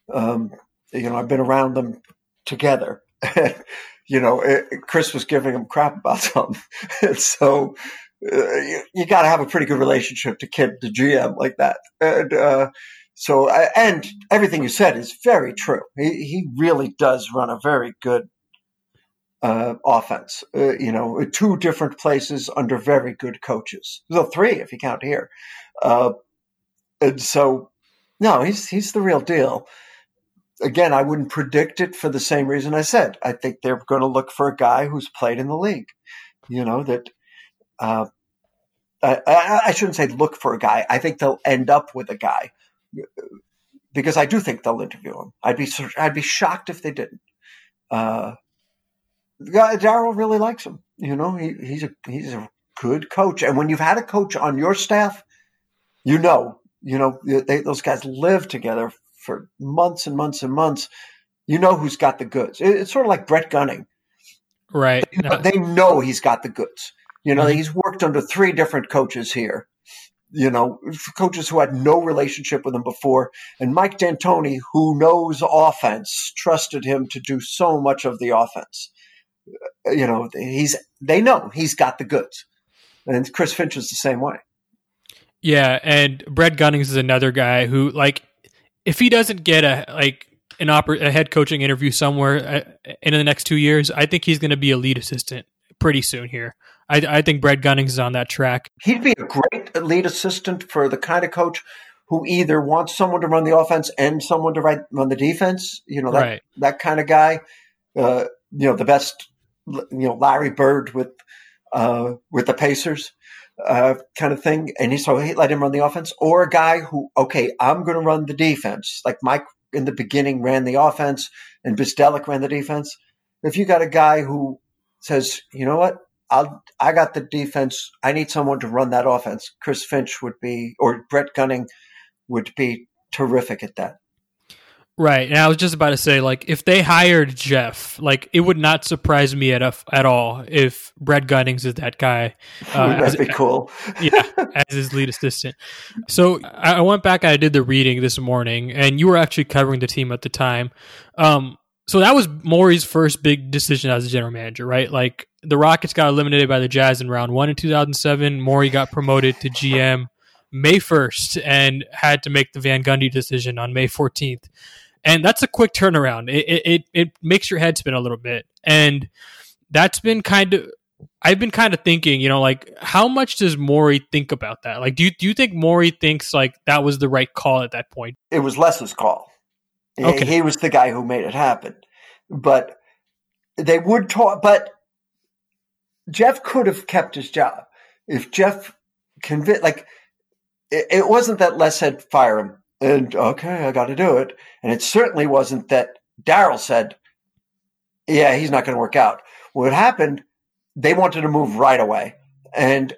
I've been around them together. Chris was giving him crap about something. So you got to have a pretty good relationship to kid the GM like that. And and everything you said is very true. He really does run a very good offense. 2 different places under very good coaches. So 3 if you count here. And so, no, he's the real deal. Again, I wouldn't predict it for the same reason I said. I think they're going to look for a guy who's played in the league. I shouldn't say look for a guy. I think they'll end up with a guy because I do think they'll interview him. I'd be shocked if they didn't. Daryl really likes him. He's a good coach, and when you've had a coach on your staff, those guys live together for months and months and months. Who's got the goods. It's sort of like Brett Gunning. Right. They know he's got the goods. He's worked under 3 different coaches here, coaches who had no relationship with him before. And Mike D'Antoni, who knows offense, trusted him to do so much of the offense. They know he's got the goods. And Chris Finch is the same way. Yeah, and Brett Gunnings is another guy who, if he doesn't get a head coaching interview somewhere in the next 2 years, I think he's going to be a lead assistant pretty soon here. I think Brett Gunnings is on that track. He'd be a great lead assistant for the kind of coach who either wants someone to run the offense and someone to run the defense. That kind of guy. The best. Larry Bird with the Pacers. Kind of thing, and he let him run the offense, or a guy who, I'm going to run the defense, like Mike in the beginning ran the offense and Bisdelic ran the defense. If you got a guy who says, you know what, I got the defense, I need someone to run that offense, Chris Finch would be, or Brett Gunning would be terrific at that. Right, and I was just about to say, if they hired Jeff, it would not surprise me at all if Brett Gunnings is that guy. That'd be cool. Yeah, as his lead assistant. So I went back and I did the reading this morning, and you were actually covering the team at the time. So that was Morey's first big decision as a general manager, right? The Rockets got eliminated by the Jazz in round 1 in 2007. Morey got promoted to GM May 1st and had to make the Van Gundy decision on May 14th. And that's a quick turnaround. It makes your head spin a little bit. And that's been I've been kind of thinking, like, how much does Morey think about that? Like, do you think Morey thinks like that was the right call at that point? It was Les's call. Okay. He was the guy who made it happen. But they would talk, but Jeff could have kept his job. If Jeff convinced, like, it wasn't that Les said, fire him, and okay, I got to do it. And it certainly wasn't that Daryl said, yeah, he's not going to work out. What happened, they wanted to move right away. And,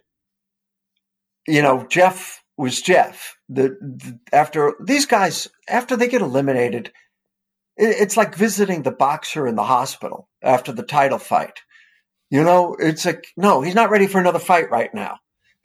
Jeff was Jeff. After these guys, after they get eliminated, it's like visiting the boxer in the hospital after the title fight. It's like, no, he's not ready for another fight right now.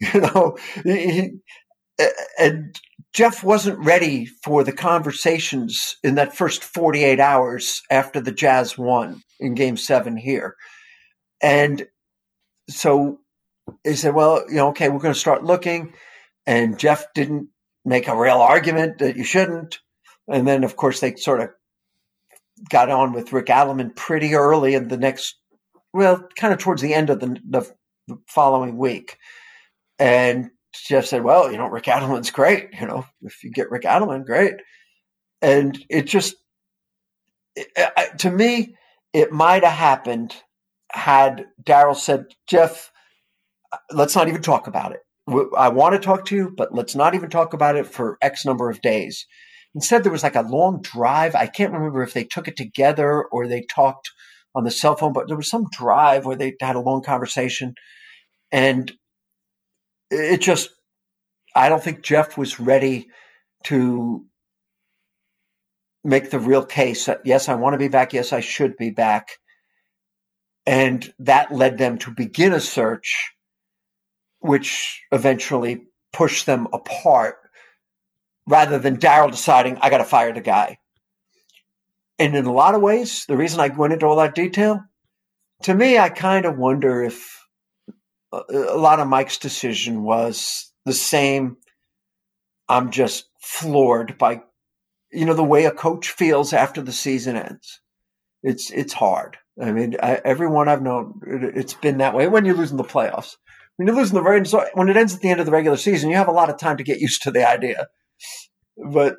And Jeff wasn't ready for the conversations in that first 48 hours after the Jazz won in Game 7 here. And so he said, well, okay, we're going to start looking. And Jeff didn't make a real argument that you shouldn't. And then, of course, they sort of got on with Rick Adelman pretty early in the next, kind of towards the end of the following week. And Jeff said, well, Rick Adelman's great. If you get Rick Adelman, great. And it just, to me, it might have happened had Daryl said, Jeff, let's not even talk about it. I want to talk to you, but let's not even talk about it for X number of days. Instead, there was like a long drive. I can't remember if they took it together or they talked on the cell phone, but there was some drive where they had a long conversation. And it just, I don't think Jeff was ready to make the real case that, yes, I want to be back. Yes, I should be back. And that led them to begin a search, which eventually pushed them apart rather than Daryl deciding, I got to fire the guy. And in a lot of ways, the reason I went into all that detail, to me, I kind of wonder if a lot of Mike's decision was the same. I'm just floored by, the way a coach feels after the season ends. It's hard. I mean, everyone I've known, it's been that way. When you're losing the playoffs, when you're losing when it ends at the end of the regular season, you have a lot of time to get used to the idea. But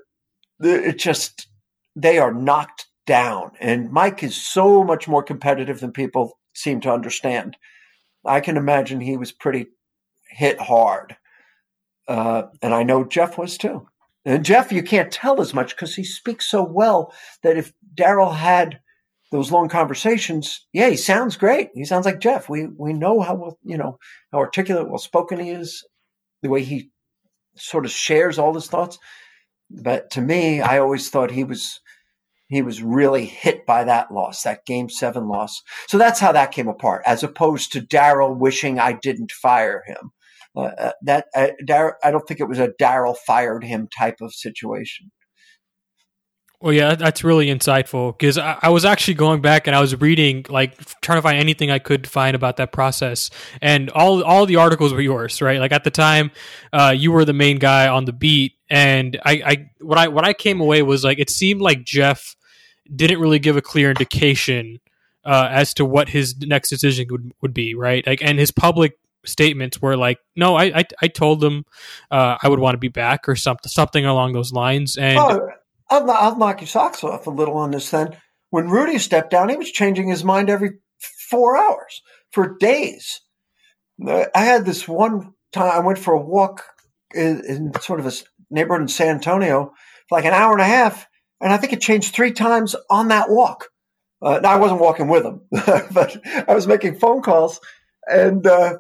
they are knocked down. And Mike is so much more competitive than people seem to understand. I can imagine he was pretty hit hard. And I know Jeff was too. And Jeff, you can't tell as much because he speaks so well that if Daryl had those long conversations, yeah, he sounds great. He sounds like Jeff. We know how how articulate, well spoken he is, the way he sort of shares all his thoughts. But to me, I always thought he was really hit by that loss, that Game 7 loss. So that's how that came apart, as opposed to Daryl wishing I didn't fire him. I don't think it was a Daryl fired him type of situation. Well, yeah, that's really insightful because I was actually going back and I was reading, like trying to find anything I could find about that process, and all the articles were yours, right? Like at the time, you were the main guy on the beat, and what I came away was like it seemed like Jeff didn't really give a clear indication as to what his next decision would be, right? Like, and his public statements were like, "No, I told them I would want to be back," or something along those lines, and. I'll knock your socks off a little on this then. When Rudy stepped down, he was changing his mind every 4 hours for days. I had this one time, I went for a walk in sort of a neighborhood in San Antonio for like an hour and a half, and I think it changed 3 times on that walk. Now, I wasn't walking with him, but I was making phone calls. And,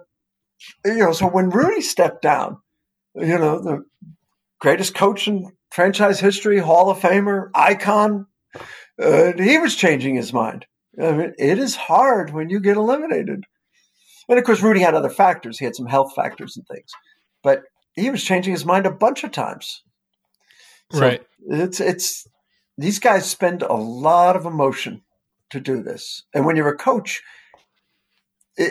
so when Rudy stepped down, the greatest coach in franchise history, Hall of Famer, icon. He was changing his mind. I mean, it is hard when you get eliminated. And of course, Rudy had other factors. He had some health factors and things, but he was changing his mind a bunch of times. So right. It's these guys spend a lot of emotion to do this. And when you're a coach, a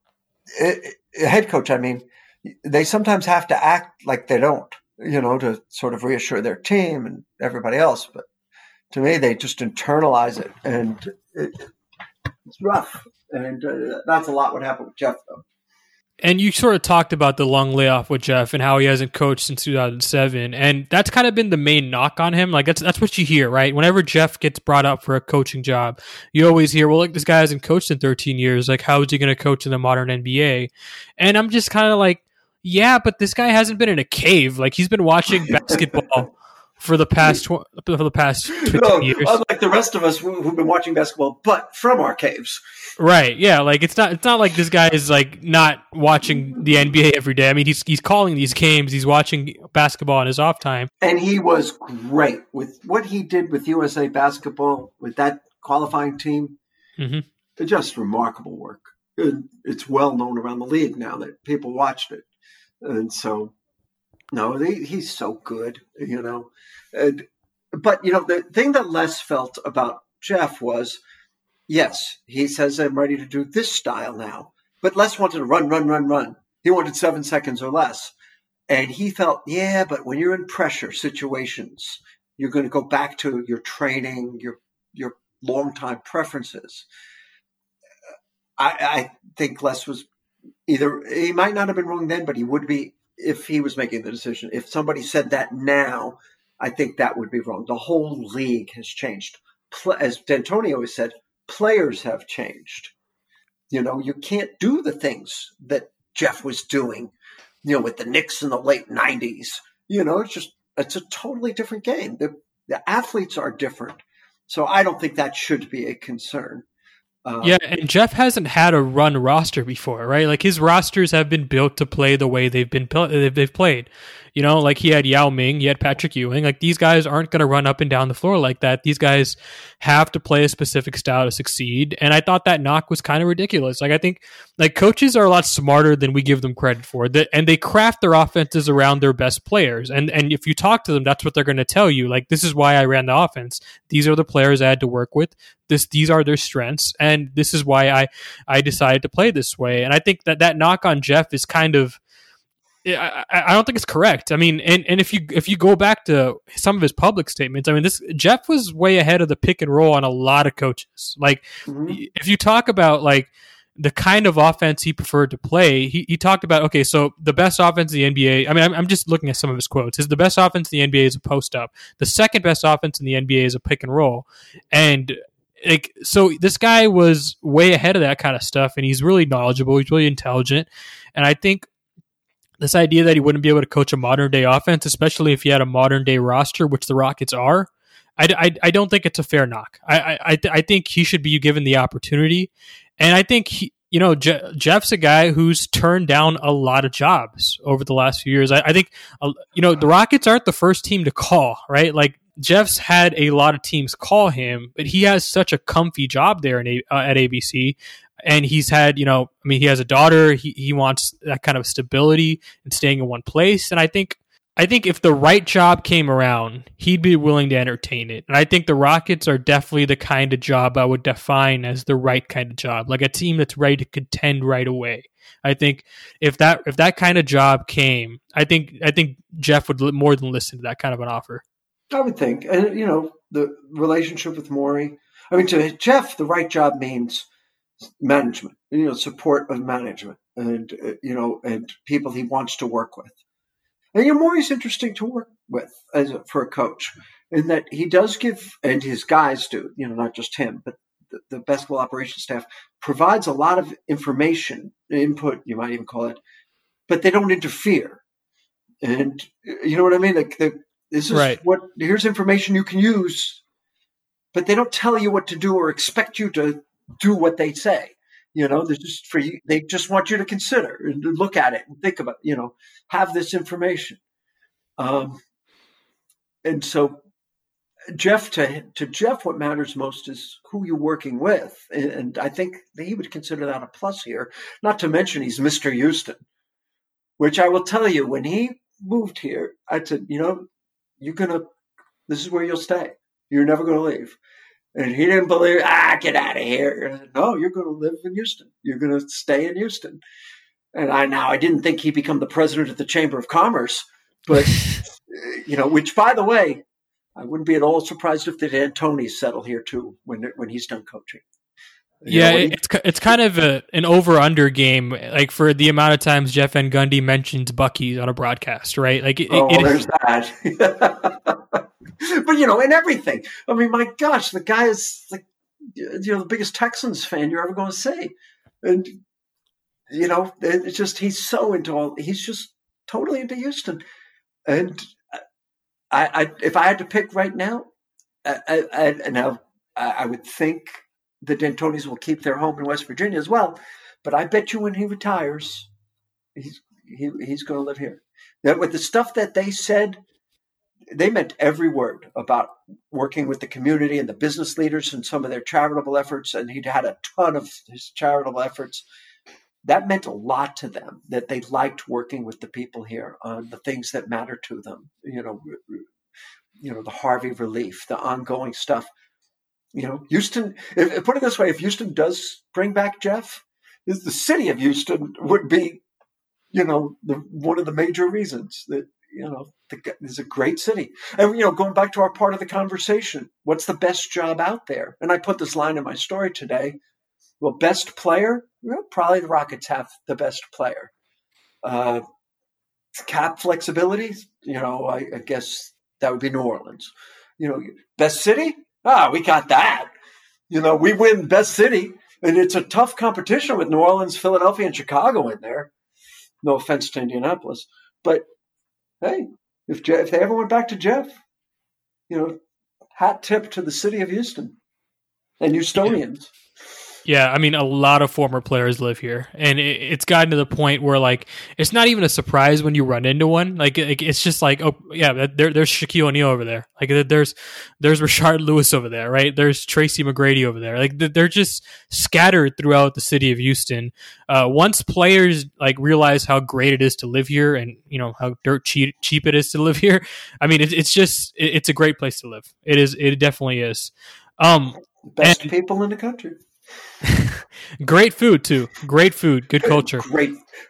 head coach, I mean, they sometimes have to act like they don't. To sort of reassure their team and everybody else. But to me, they just internalize it, and it's rough. And that's a lot what happened with Jeff, though. And you sort of talked about the long layoff with Jeff and how he hasn't coached since 2007. And that's kind of been the main knock on him. Like, that's what you hear, right? Whenever Jeff gets brought up for a coaching job, you always hear, well, like, this guy hasn't coached in 13 years. Like, how is he going to coach in the modern NBA? And I'm just kind of like, yeah, but this guy hasn't been in a cave. Like, he's been watching basketball for the past 15 years. Unlike the rest of us who've been watching basketball, but from our caves. Right, yeah, like it's not like this guy is like not watching the NBA every day. I mean, he's calling these games, he's watching basketball in his off time. And he was great with what he did with USA Basketball, with that qualifying team. Mm-hmm. Just remarkable work. It's well known around the league now that people watched it. And so, no, he's so good, you know. But, you know, the thing that Les felt about Jeff was, yes, he says, I'm ready to do this style now. But Les wanted to run. He wanted 7 seconds or less. And he felt, yeah, but when you're in pressure situations, you're going to go back to your training, your long-time preferences. I think Les was either, he might not have been wrong then, but he would be if he was making the decision. If somebody said that now, I think that would be wrong. The whole league has changed. As D'Antoni always said, players have changed. You know, you can't do the things that Jeff was doing, you know, with the Knicks in the late 90s. You know, it's a totally different game. The athletes are different. So I don't think that should be a concern. Yeah, and Jeff hasn't had a run roster before, right? Like his rosters have been built to play the way they've played. You know, like he had Yao Ming, he had Patrick Ewing. Like these guys aren't going to run up and down the floor like that. These guys have to play a specific style to succeed. And I thought that knock was kind of ridiculous. Like I think like coaches are a lot smarter than we give them credit for. And they craft their offenses around their best players. And if you talk to them, that's what they're going to tell you. Like this is why I ran the offense. These are the players I had to work with. These are their strengths, and this is why I decided to play this way. And I think that knock on Jeff is kind of, I don't think it's correct. I mean, and if you go back to some of his public statements, I mean, Jeff was way ahead of the pick and roll on a lot of coaches. Like, if you talk about like the kind of offense he preferred to play, he talked about, okay, so the best offense in the NBA, I mean, I'm just looking at some of his quotes. The best offense in the NBA is a post up. The second best offense in the NBA is a pick and roll, and like, so this guy was way ahead of that kind of stuff, and he's really knowledgeable. He's really intelligent. And I think this idea that he wouldn't be able to coach a modern day offense, especially if he had a modern day roster, which the Rockets are, I don't think it's a fair knock. I think he should be given the opportunity. And I think Jeff's a guy who's turned down a lot of jobs over the last few years. I think, the Rockets aren't the first team to call, right? Like, Jeff's had a lot of teams call him, but he has such a comfy job there at ABC. And he's had, he has a daughter. He wants that kind of stability and staying in one place. And I think if the right job came around, he'd be willing to entertain it. And I think the Rockets are definitely the kind of job I would define as the right kind of job, like a team that's ready to contend right away. I think if that kind of job came, I think Jeff would more than listen to that kind of an offer. I would think. And, the relationship with Morey. I mean, to Jeff, the right job means management, support of management and, and people he wants to work with. And, Morey's interesting to work with for a coach in that he does give, and his guys do, not just him, but the basketball operations staff provides a lot of information, input, you might even call it, but they don't interfere. And you know what I mean? Like this is right. Here's information you can use, but they don't tell you what to do or expect you to do what they say. They're just for you. They just want you to consider and look at it and think about, have this information. And so Jeff, to Jeff, what matters most is who you're working with. And I think he would consider that a plus here, not to mention he's Mr. Houston, which I will tell you, when he moved here, I said, this is where you'll stay. You're never going to leave. And he didn't believe, get out of here. No, you're going to live in Houston. You're going to stay in Houston. And I didn't think he'd become the president of the Chamber of Commerce, but, which, by the way, I wouldn't be at all surprised if the D'Antonis settle here too when he's done coaching. It's kind of an over-under game, like for the amount of times Jeff Van Gundy mentions Bucky on a broadcast, right? Like, there's that. But in everything. I mean, my gosh, the guy is like, the biggest Texans fan you're ever going to see, and it's just he's just totally into Houston, and I if I had to pick right now, I would think the D'Antonis will keep their home in West Virginia as well. But I bet you when he retires, he's going to live here. That with the stuff that they said, they meant every word about working with the community and the business leaders and some of their charitable efforts. And he'd had a ton of his charitable efforts. That meant a lot to them, that they liked working with the people here on the things that matter to them. The Harvey relief, the ongoing stuff. Houston, put it this way, if Houston does bring back Jeff, the city of Houston would be, one of the major reasons that, it's a great city. And, going back to our part of the conversation, what's the best job out there? And I put this line in my story today. Well, best player, probably the Rockets have the best player. Cap flexibility, I guess that would be New Orleans. Best city? We got that. We win best city, and it's a tough competition with New Orleans, Philadelphia, and Chicago in there. No offense to Indianapolis, but hey, if they ever went back to Jeff, hat tip to the city of Houston and Houstonians. Yeah, I mean, a lot of former players live here, and it's gotten to the point where, like, it's not even a surprise when you run into one. Like it's just like, oh yeah, there's Shaquille O'Neal over there. Like there's Rashard Lewis over there, right? There's Tracy McGrady over there. Like they're just scattered throughout the city of Houston. Once players like realize how great it is to live here, and how dirt cheap it is to live here. I mean, it's a great place to live. It is. It definitely is. Best people in the country. Great food too. Great food. Good culture. Great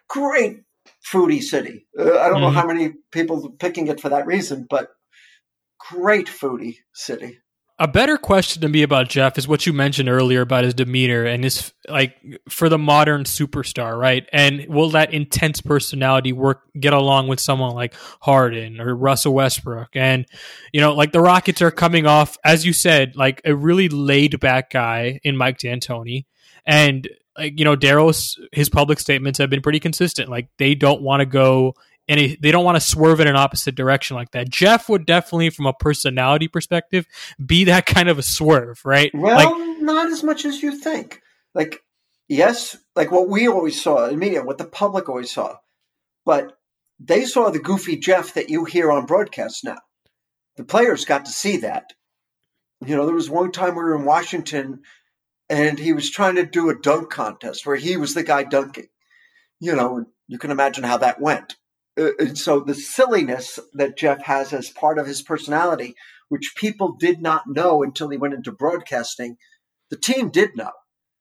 foodie city. I don't know how many people are picking it for that reason, but great foodie city. A better question to me about Jeff is what you mentioned earlier about his demeanor and his, like, for the modern superstar, right? And will that intense personality get along with someone like Harden or Russell Westbrook? And, like the Rockets are coming off, as you said, like a really laid back guy in Mike D'Antoni. And, like, Daryl's, his public statements have been pretty consistent. Like they don't want to go and they don't want to swerve in an opposite direction like that. Jeff would definitely, from a personality perspective, be that kind of a swerve, right? Well, not as much as you think. Like, yes, like what we always saw in media, what the public always saw. But they saw the goofy Jeff that you hear on broadcasts now. The players got to see that. There was one time we were in Washington and he was trying to do a dunk contest where he was the guy dunking. You can imagine how that went. And so the silliness that Jeff has as part of his personality, which people did not know until he went into broadcasting, the team did know.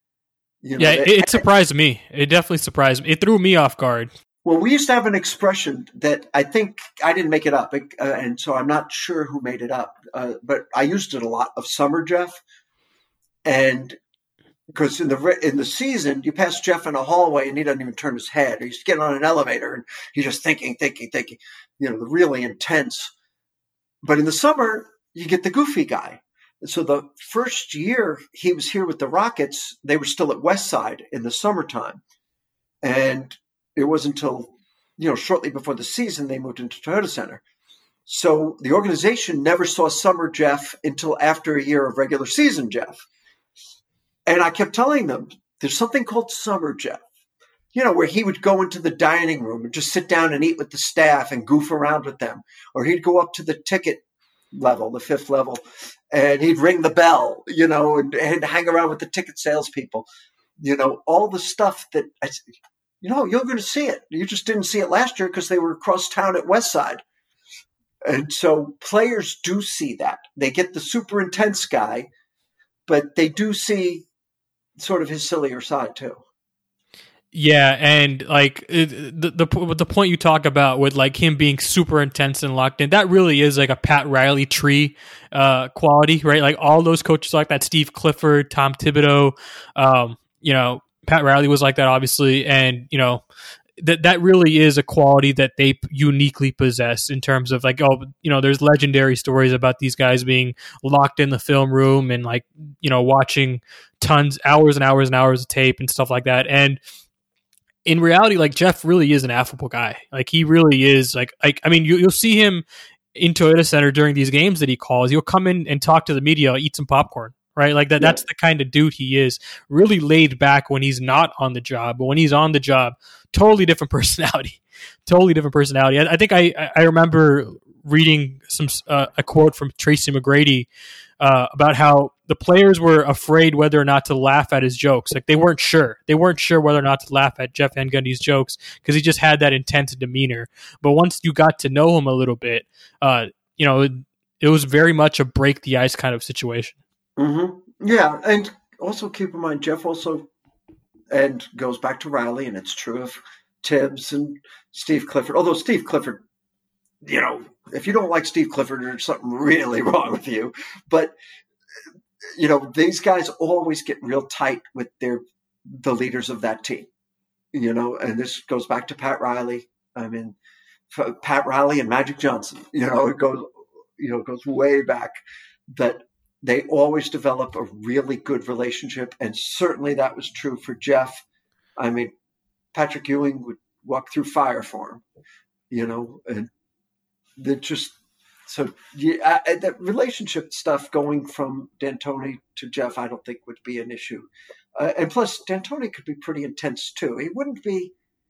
It surprised me. It definitely surprised me. It threw me off guard. Well, we used to have an expression that I think I didn't make it up, and so I'm not sure who made it up, but I used it a lot, of Summer Jeff. And because in the season, you pass Jeff in a hallway and he doesn't even turn his head. Or he's getting on an elevator and he's just thinking, really intense. But in the summer, you get the goofy guy. And so the first year he was here with the Rockets, they were still at Westside in the summertime. And it wasn't until, shortly before the season, they moved into Toyota Center. So the organization never saw Summer Jeff until after a year of regular season Jeff. And I kept telling them, there's something called Summer Jeff, where he would go into the dining room and just sit down and eat with the staff and goof around with them. Or he'd go up to the ticket level, the 5th level, and he'd ring the bell, and hang around with the ticket salespeople. All the stuff that, you're going to see it. You just didn't see it last year because they were across town at Westside. And so players do see that. They get the super intense guy, but they do see sort of his sillier side too. Yeah, and like the point you talk about with like him being super intense and locked in, that really is like a Pat Riley tree quality, right? Like all those coaches like that, Steve Clifford, Tom Thibodeau, Pat Riley was like that, obviously, and that really is a quality that they uniquely possess in terms of like, there's legendary stories about these guys being locked in the film room and like, watching hours and hours and hours of tape and stuff like that. And in reality, like Jeff really is an affable guy. Like he really is you'll see him in Toyota Center during these games that he calls. He'll come in and talk to the media, eat some popcorn, right? Like that. Yeah. That's the kind of dude he is. Really laid back when he's not on the job, but when he's on the job, totally different personality. I think I remember reading a quote from Tracy McGrady about how the players were afraid whether or not to laugh at his jokes. Like they weren't sure whether or not to laugh at Jeff Van Gundy's jokes because he just had that intense demeanor. But once you got to know him a little bit, it was very much a break the ice kind of situation. Mm-hmm. Yeah, and also keep in mind, Jeff also, and goes back to Riley, and it's true of Tibbs and Steve Clifford. Although Steve Clifford, if you don't like Steve Clifford, there's something really wrong with you. But these guys always get real tight with the leaders of that team. And this goes back to Pat Riley. I mean, Pat Riley and Magic Johnson. It goes way back. That they always develop a really good relationship, and certainly that was true for Jeff. I mean, Patrick Ewing would walk through fire for him, and they're just so. Yeah, that relationship stuff going from D'Antoni to Jeff, I don't think would be an issue. And plus, D'Antoni could be pretty intense too. He wouldn't be,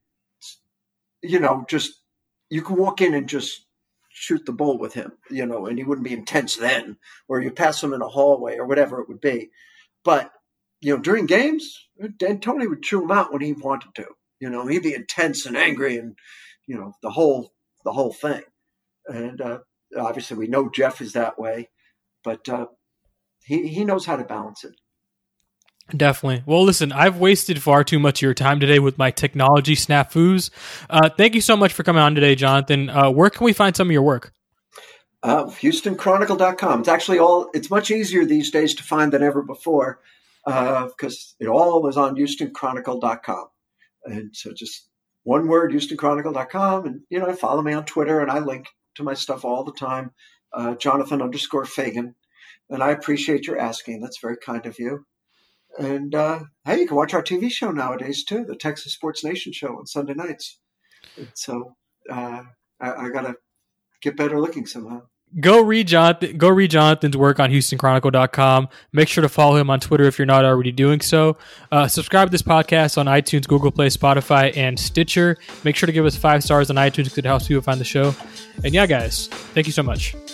just you can walk in and just shoot the bull with him, and he wouldn't be intense then, or you pass him in a hallway or whatever it would be. But, during games, D'Antoni would chew him out when he wanted to. He'd be intense and angry and, the whole thing. And obviously we know Jeff is that way, but he knows how to balance it. Definitely. Well, listen, I've wasted far too much of your time today with my technology snafus. Thank you so much for coming on today, Jonathan. Where can we find some of your work? HoustonChronicle.com. It's actually it's much easier these days to find than ever before because it all is on HoustonChronicle.com. And so just one word, HoustonChronicle.com. And, follow me on Twitter, and I link to my stuff all the time, Jonathan_Fagan. And I appreciate your asking. That's very kind of you. And, hey, you can watch our TV show nowadays, too, the Texas Sports Nation show on Sunday nights. And so I got to get better looking somehow. Go read Jonathan's work on HoustonChronicle.com. Make sure to follow him on Twitter if you're not already doing so. Subscribe to this podcast on iTunes, Google Play, Spotify, and Stitcher. Make sure to give us 5 stars on iTunes because it helps people find the show. And yeah, guys, thank you so much.